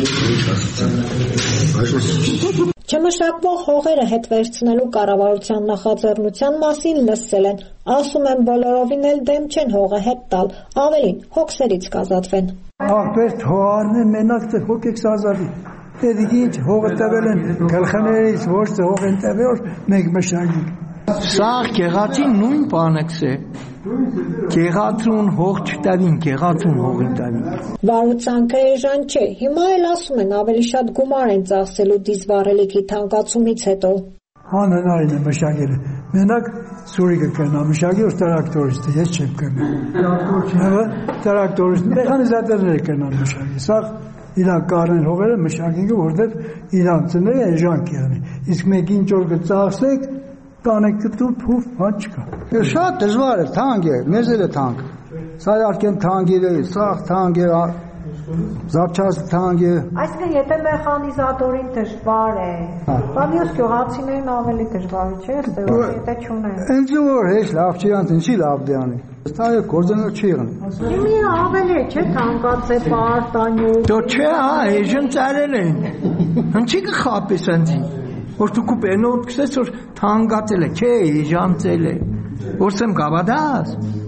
բաշվարի Չմշակվող հողերը հետ վերցնելու կառավարության նախաձեռնության մասին լսել են, ասում են բոլորովին էլ դեմ չեն հողը հետ տալ, ավելին հոգսերից կազատվեն։ Ախպեր թողարն է մենակ հոգ եք սազարի, պետք ինչ հողը տվել են գլխներից ոչ հող են տվել, մենք մշակենք։ Սաղ գեղացին նույն բանեքս է, գեղացուն հող չտավին, գեղացուն հողին տավին։ Վարուցանքը էժան չէ, հիմա էլ ասում են ավելի շատ գումար են ծախսելու դիզվառելիքի թանկացումից հետո։ Անհնարին է մշակելը, մենակ սուրիկը կնա մշակի ու տրակտորիստը, ես չեմ կնա։ Տրակտորիստ, մեխանիզատորները կնան մշակի, սաղ իրանք կարեն հողերը մշակինքը, որտեղ իրանցները էժան կյանի, իսկ մեկ ինչ որ կծախսեք, կանեք կտու փուվ բան չկա։ Շատ դժվար է, թանկ է, մեզ էլ է թանկ։ Սա արդեն թանկ է, սաղ թանկ է, զապչասը թանկ է։ Այսինքն եթե մեխանիզատորին դժվար է, բա մյուս գյուղացիներին ավելի դժվար չէ, եթե չունեն։ Ինձ որ հեչ լավ չի անց, ինչի լավ դե անի։ Դա է գործոնը չի եղան։ Հիմի ավելի է, չէ, թանկացե պարտանյութ։ Դո չէ, հա, էժան ծարել են։ Ինչի կխապես անձի։ Որ դու կուպենոտ կսես, որ թանգացել է, չէ, իժանցել է, որսեմ գավադաս։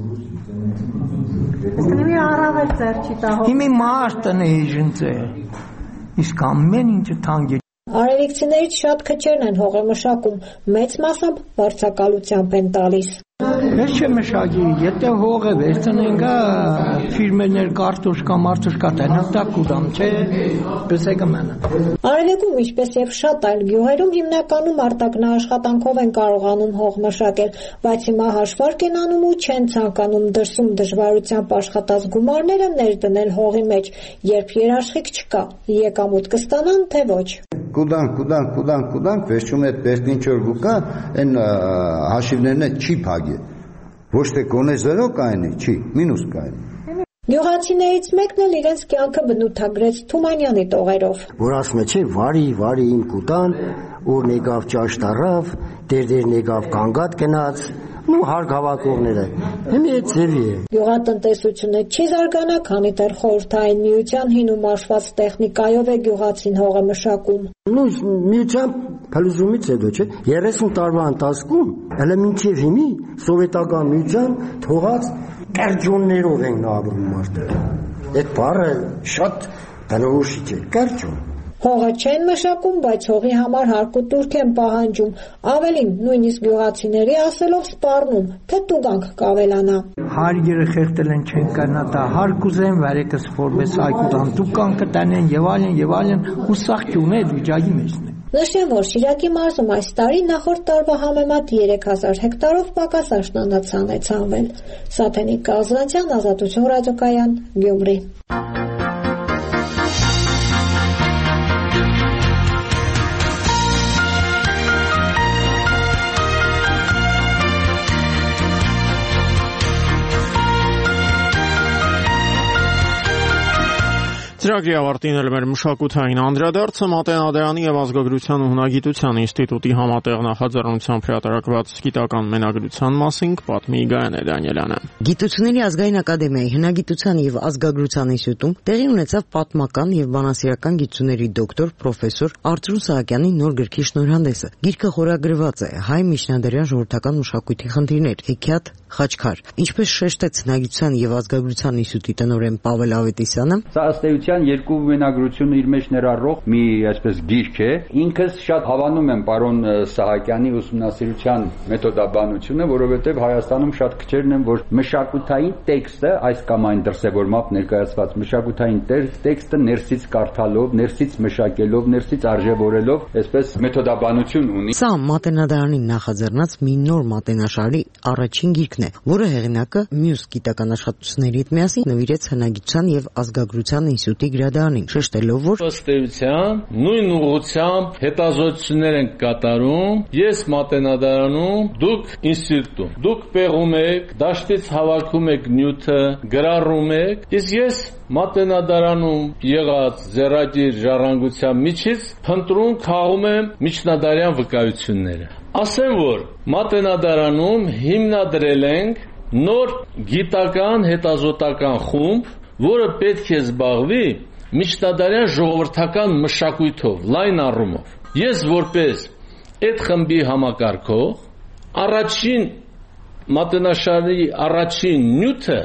Հիմի առավել ձեր չի տա հող։ Հիմի մարդն է իժնցել, իսկ ամեն ինչը թանկ է։ Արևիկցիներից շատ քչերն են հողը մշակում, մեծ մասամբ վարձակալությամբ են տալիս։ Ես չեմ մշակի, եթե հողը վերցնենք ֆիրմերներ կարտոշկա, մարտոշկա տենատակ կուդամ, չէ, բսեկը մենը։ Արևիկում, ինչպես եւ շատ այլ գյուղերում հիմնականում արտագնաաշխատանքով են կարողանում հող մշակել, բայց հիմա հաշվարկ են անում ու չեն ցանկանում դրսում դժվարությամբ աշխատած գումարները ներդնել հողի մեջ, երբ երաշխիք չկա, եկամուտ կստանան, թե ոչ։ Կուդանք, վերջում այդ պետք ինչ որ գուկա, այն հաշիվներն չի փագի։ Ոչ թե գոնե 0 կայնի, չի, մինուս կայնի։ Գյուղացիներից մեկն էլ իրենց կյանքը բնութագրեց Թումանյանի տողերով։ Որ ասում է, չէ, վարի իմ կուտան, որ նեգավ ճաշ տարավ, դեր նեգավ կանգատ գնաց, ու հարկ հավաքողները։ Հիմա այդ ձևի է։ Գյուղատնտեսությունը չի զարգանա, քանի դեռ խորհրդային միության հին ու մաշված տեխնիկայով է գյուղացին հողը մշակում։ Միության փլուզումից հետո, չէ, 30 տարվա ընթացքում, հələ մինչև հիմի սովետական միության թողած կերճոններով են ապրում մարդիկ։ Այդ բառը շատ բնորոշիչ է, կերճոն։ Հողը չեն մշակում, բայց հողի համար հարկ ու տուրք են պահանջում։ Ավելին, նույնիսկ գյուղացիների ասելով սպառնում, թե տուգանք կավելանա։ Հարգերը խեղտել են չեն կանա տա, հարկ ուզեն վարեկս որպես այգուտան տուգանքը տանեն եւ այլն, ու սաղ ճունե վիճակի մեջն է։ Նշեմ, որ Շիրակի մարզում այս տարի նախորդ տարվա համեմատ 3000 հեկտարով պակաս աշնանացան է ցանվել։ Սաթենիկ Կազանցյան, Ազատություն ռադիոկայան, Գյումրի։ Ծրագրի ավարտին էլ մեր մշակութային անդրադարձը Մատենադարանի եւ ազգագրության ու հնագիտության ինստիտուտի համատեղ նախաձեռնությամբ հրատարակված գիտական մենագրության մասին պատմի Գայանե Դանիելյանը։ Գիտությունների ազգային ակադեմիայի հնագիտության եւ ազգագրության ինստիտուտում տեղի ունեցավ պատմական եւ բանասիրական գիտությունների դոկտոր պրոֆեսոր Արծրուն Սահակյանի նոր գրքի շնորհանդեսը։ Գիրքը խորագրված է հայ միջնադարյան ժողովրդական մշակույթի խնդիրներ, հեքիաթ, խաչքար։ Ինչպես շեշտեց հնագիտության եւ ազգագրության ինստիտուտի տնօրեն Պավել Ավետիսյանը, սա ըստ էության երկու մենագրությունը իր մեջ ներառող մի այսպես գիրք է։ Ինքս շատ հավանում եմ պարոն Սահակյանի ուսումնասիրության մեթոդաբանությունը, որովհետև Հայաստանում շատ քչերն են, որ մշակութային տեքստը, այս կամ այն դրսևորմամբ ներկայացված մշակութային տեքստը ներսից կարդալով, ներսից մշակելով, ներսից արժևորելով, այսպես մեթոդաբանություն ունի։ Սա Մատենադարանի նախաձեռնած մի նոր մատենաշարի առաջին գիրքն է, որը հեղինակը մյուս գիտական աշխատությունների հետ միասին նվիրեց հնագիտության եւ ազգագրության ինստիտուտի գրադարանին, շեշտելով, որ ըստ էության նույն ուղղությամբ հետազոտություններ են կատարում, ես Մատենադարանում, դուք ինստիտուտում, դուք պեղում եք, դաշտից հավաքում եք նյութը, գրառում եք, իսկ ես Մատենադարանում եղած ձեռագիր ժառանգության միջից փնտրում քաղում եմ միջնադարյան վկայությունները։ Ասեմ, որ Մատենադարանում հիմնադրել ենք նոր գիտական հետազոտական խումբ, որը պետք է զբաղվի միջնադարյան ժողովրդական մշակույթով, լայն առումով։ Ես որպես այդ խմբի համակարգող առաջին մատենաշարի առաջին նյութը,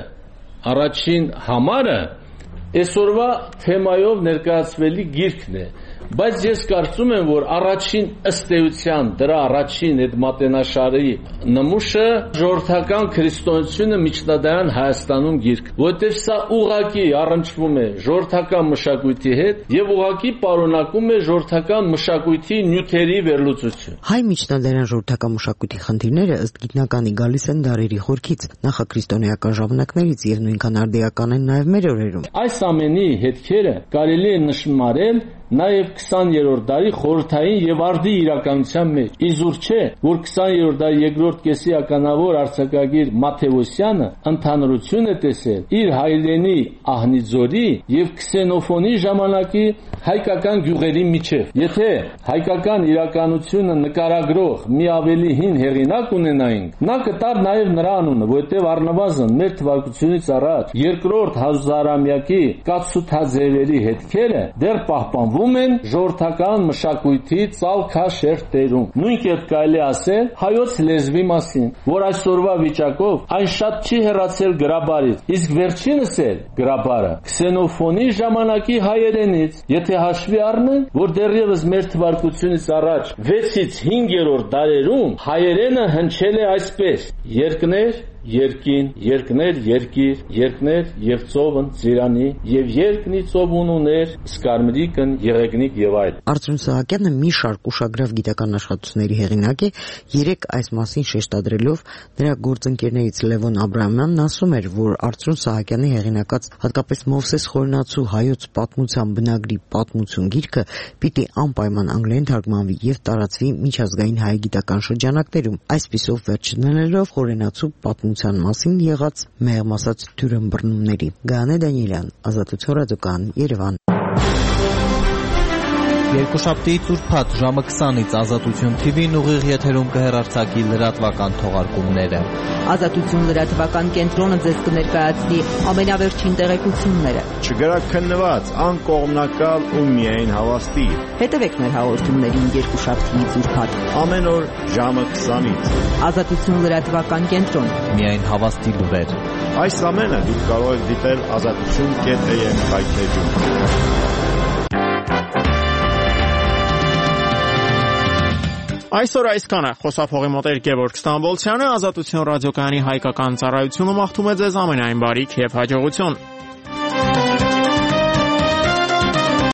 առաջին համարը այսօրվա թեմայով ներկայացվելի գիրքն է, բայց ես կարծում եմ, որ առաջին ըստ էության դրա առաջին այդ մատենաշարի նմուշը ժողովրդական քրիստոնեությունը միջնադարյան Հայաստանում գիրք, որտեղ սա ուղղակի առնչվում է ժողովրդական մշակույթի հետ եւ ուղղակի պարունակում է ժողովրդական մշակույթի նյութերի վերլուծություն։ Հայ միջնադարյան ժողովրդական մշակույթի խնդիրները ըստ գիտնականի գալիս են դարերի խորքից, նախաքրիստոնեական ժամանակներից եւ նույնքան արդիական են նաեւ մեր օրերում։ Այս ամենի հետքերը կարելի է նշմարել նաև 20-րդ դարի խորհրդային եւ արդի իրականության մեջ։ Իզուր չէ, որ 20-րդ դարի երկրորդ կեսի ականավոր արձակագիր Մաթեոսյանը ընդհանրություն է տեսել իր հայրենի Ահնիձորի եւ Քսենոֆոնի ժամանակի հայկական գյուղերի միջև։ Եթե հայկական իրականությունը նկարագրող մի ավելի հին հեղինակ ունենայինք, նա կտար նաև նրա անունը, որտեղ առնվազն մեր թվարկությունից առաջ երկրորդ հազարամյակի կաթսութաձևերի հետքերը դեռ պահպանվում են ժողովրդական մշակույթի ծալքաշերտերում։ Նույն կերպ կարելի ասել հայոց լեզվի մասին, որ այսօրվա վիճակով այն շատ չի հեռացել գրաբարից, իսկ վերջինս էլ գրաբարը Քսենոֆոնի ժամանակի հայերենից, եթե հաշվի առնենք, որ դեռևս մեր թվարկությունից առաջ 6-ից 5-րդ դարերում հայերենը հնչել է այսպես. երկներ, երկին, երկներ, երկիր, երկներ եւ ծովն ծիրանի եւ երկնի ծովուն ուներ սկարմրիկն եղեգնիկ եւ այլ։ Արծրուն Սահակյանը մի շարք ուշագրավ գիտական աշխատությունների հեղինակ է, երեք այս մասին շեշտադրելով նրա գործընկերներից Լևոն Աբրահամյանն ասում էր, որ Արծրուն Սահակյանի հեղինակած հատկապես Մովսես Խորնացու հայոց պատմության բնագրի պատմություն գիրքը պիտի անպայման անգլերեն թարգմանվի եւ տարածվի միջազգային հայ գիտական շրջանակներում, այսպիսով վերջ դնելով Խորենացու պատմության ազատության մասին եղած մեղմ ասած թյուրըմբռնումների։ Գանե Դանիելյան, Ազատություն ռադիոկայան, Երևան։ Երկուշաբթի ծուրփաթ ժամը 20-ից Ազատություն TV-ն ուղիղ եթերում կհեռարձակի լրատվական թողարկումները։ Ազատություն լրատվական կենտրոնը ձեզ կներկայացնի ամենավերջին տեղեկությունները։ Չգրաքննված, անկողմնակալ ու միայն հավաստի։ Հետևեք մեր հաղորդումներին երկուշաբթի ծուրփաթ ամեն օր ժամը 20-ից։ Ազատություն լրատվական կենտրոն, միայն հավաստի լուրեր։ Այս ամենը դուք կարող եք դիտել azatutun.am վայթեջում։ Այսօր այսքանը խոսափողի մոտ Գևորգ Ստամբոլցյանը, Ազատություն ռադիոկայանի հայկական ծառայությունը մաղթում է ձեզ ամենայն բարիք եւ հաջողություն։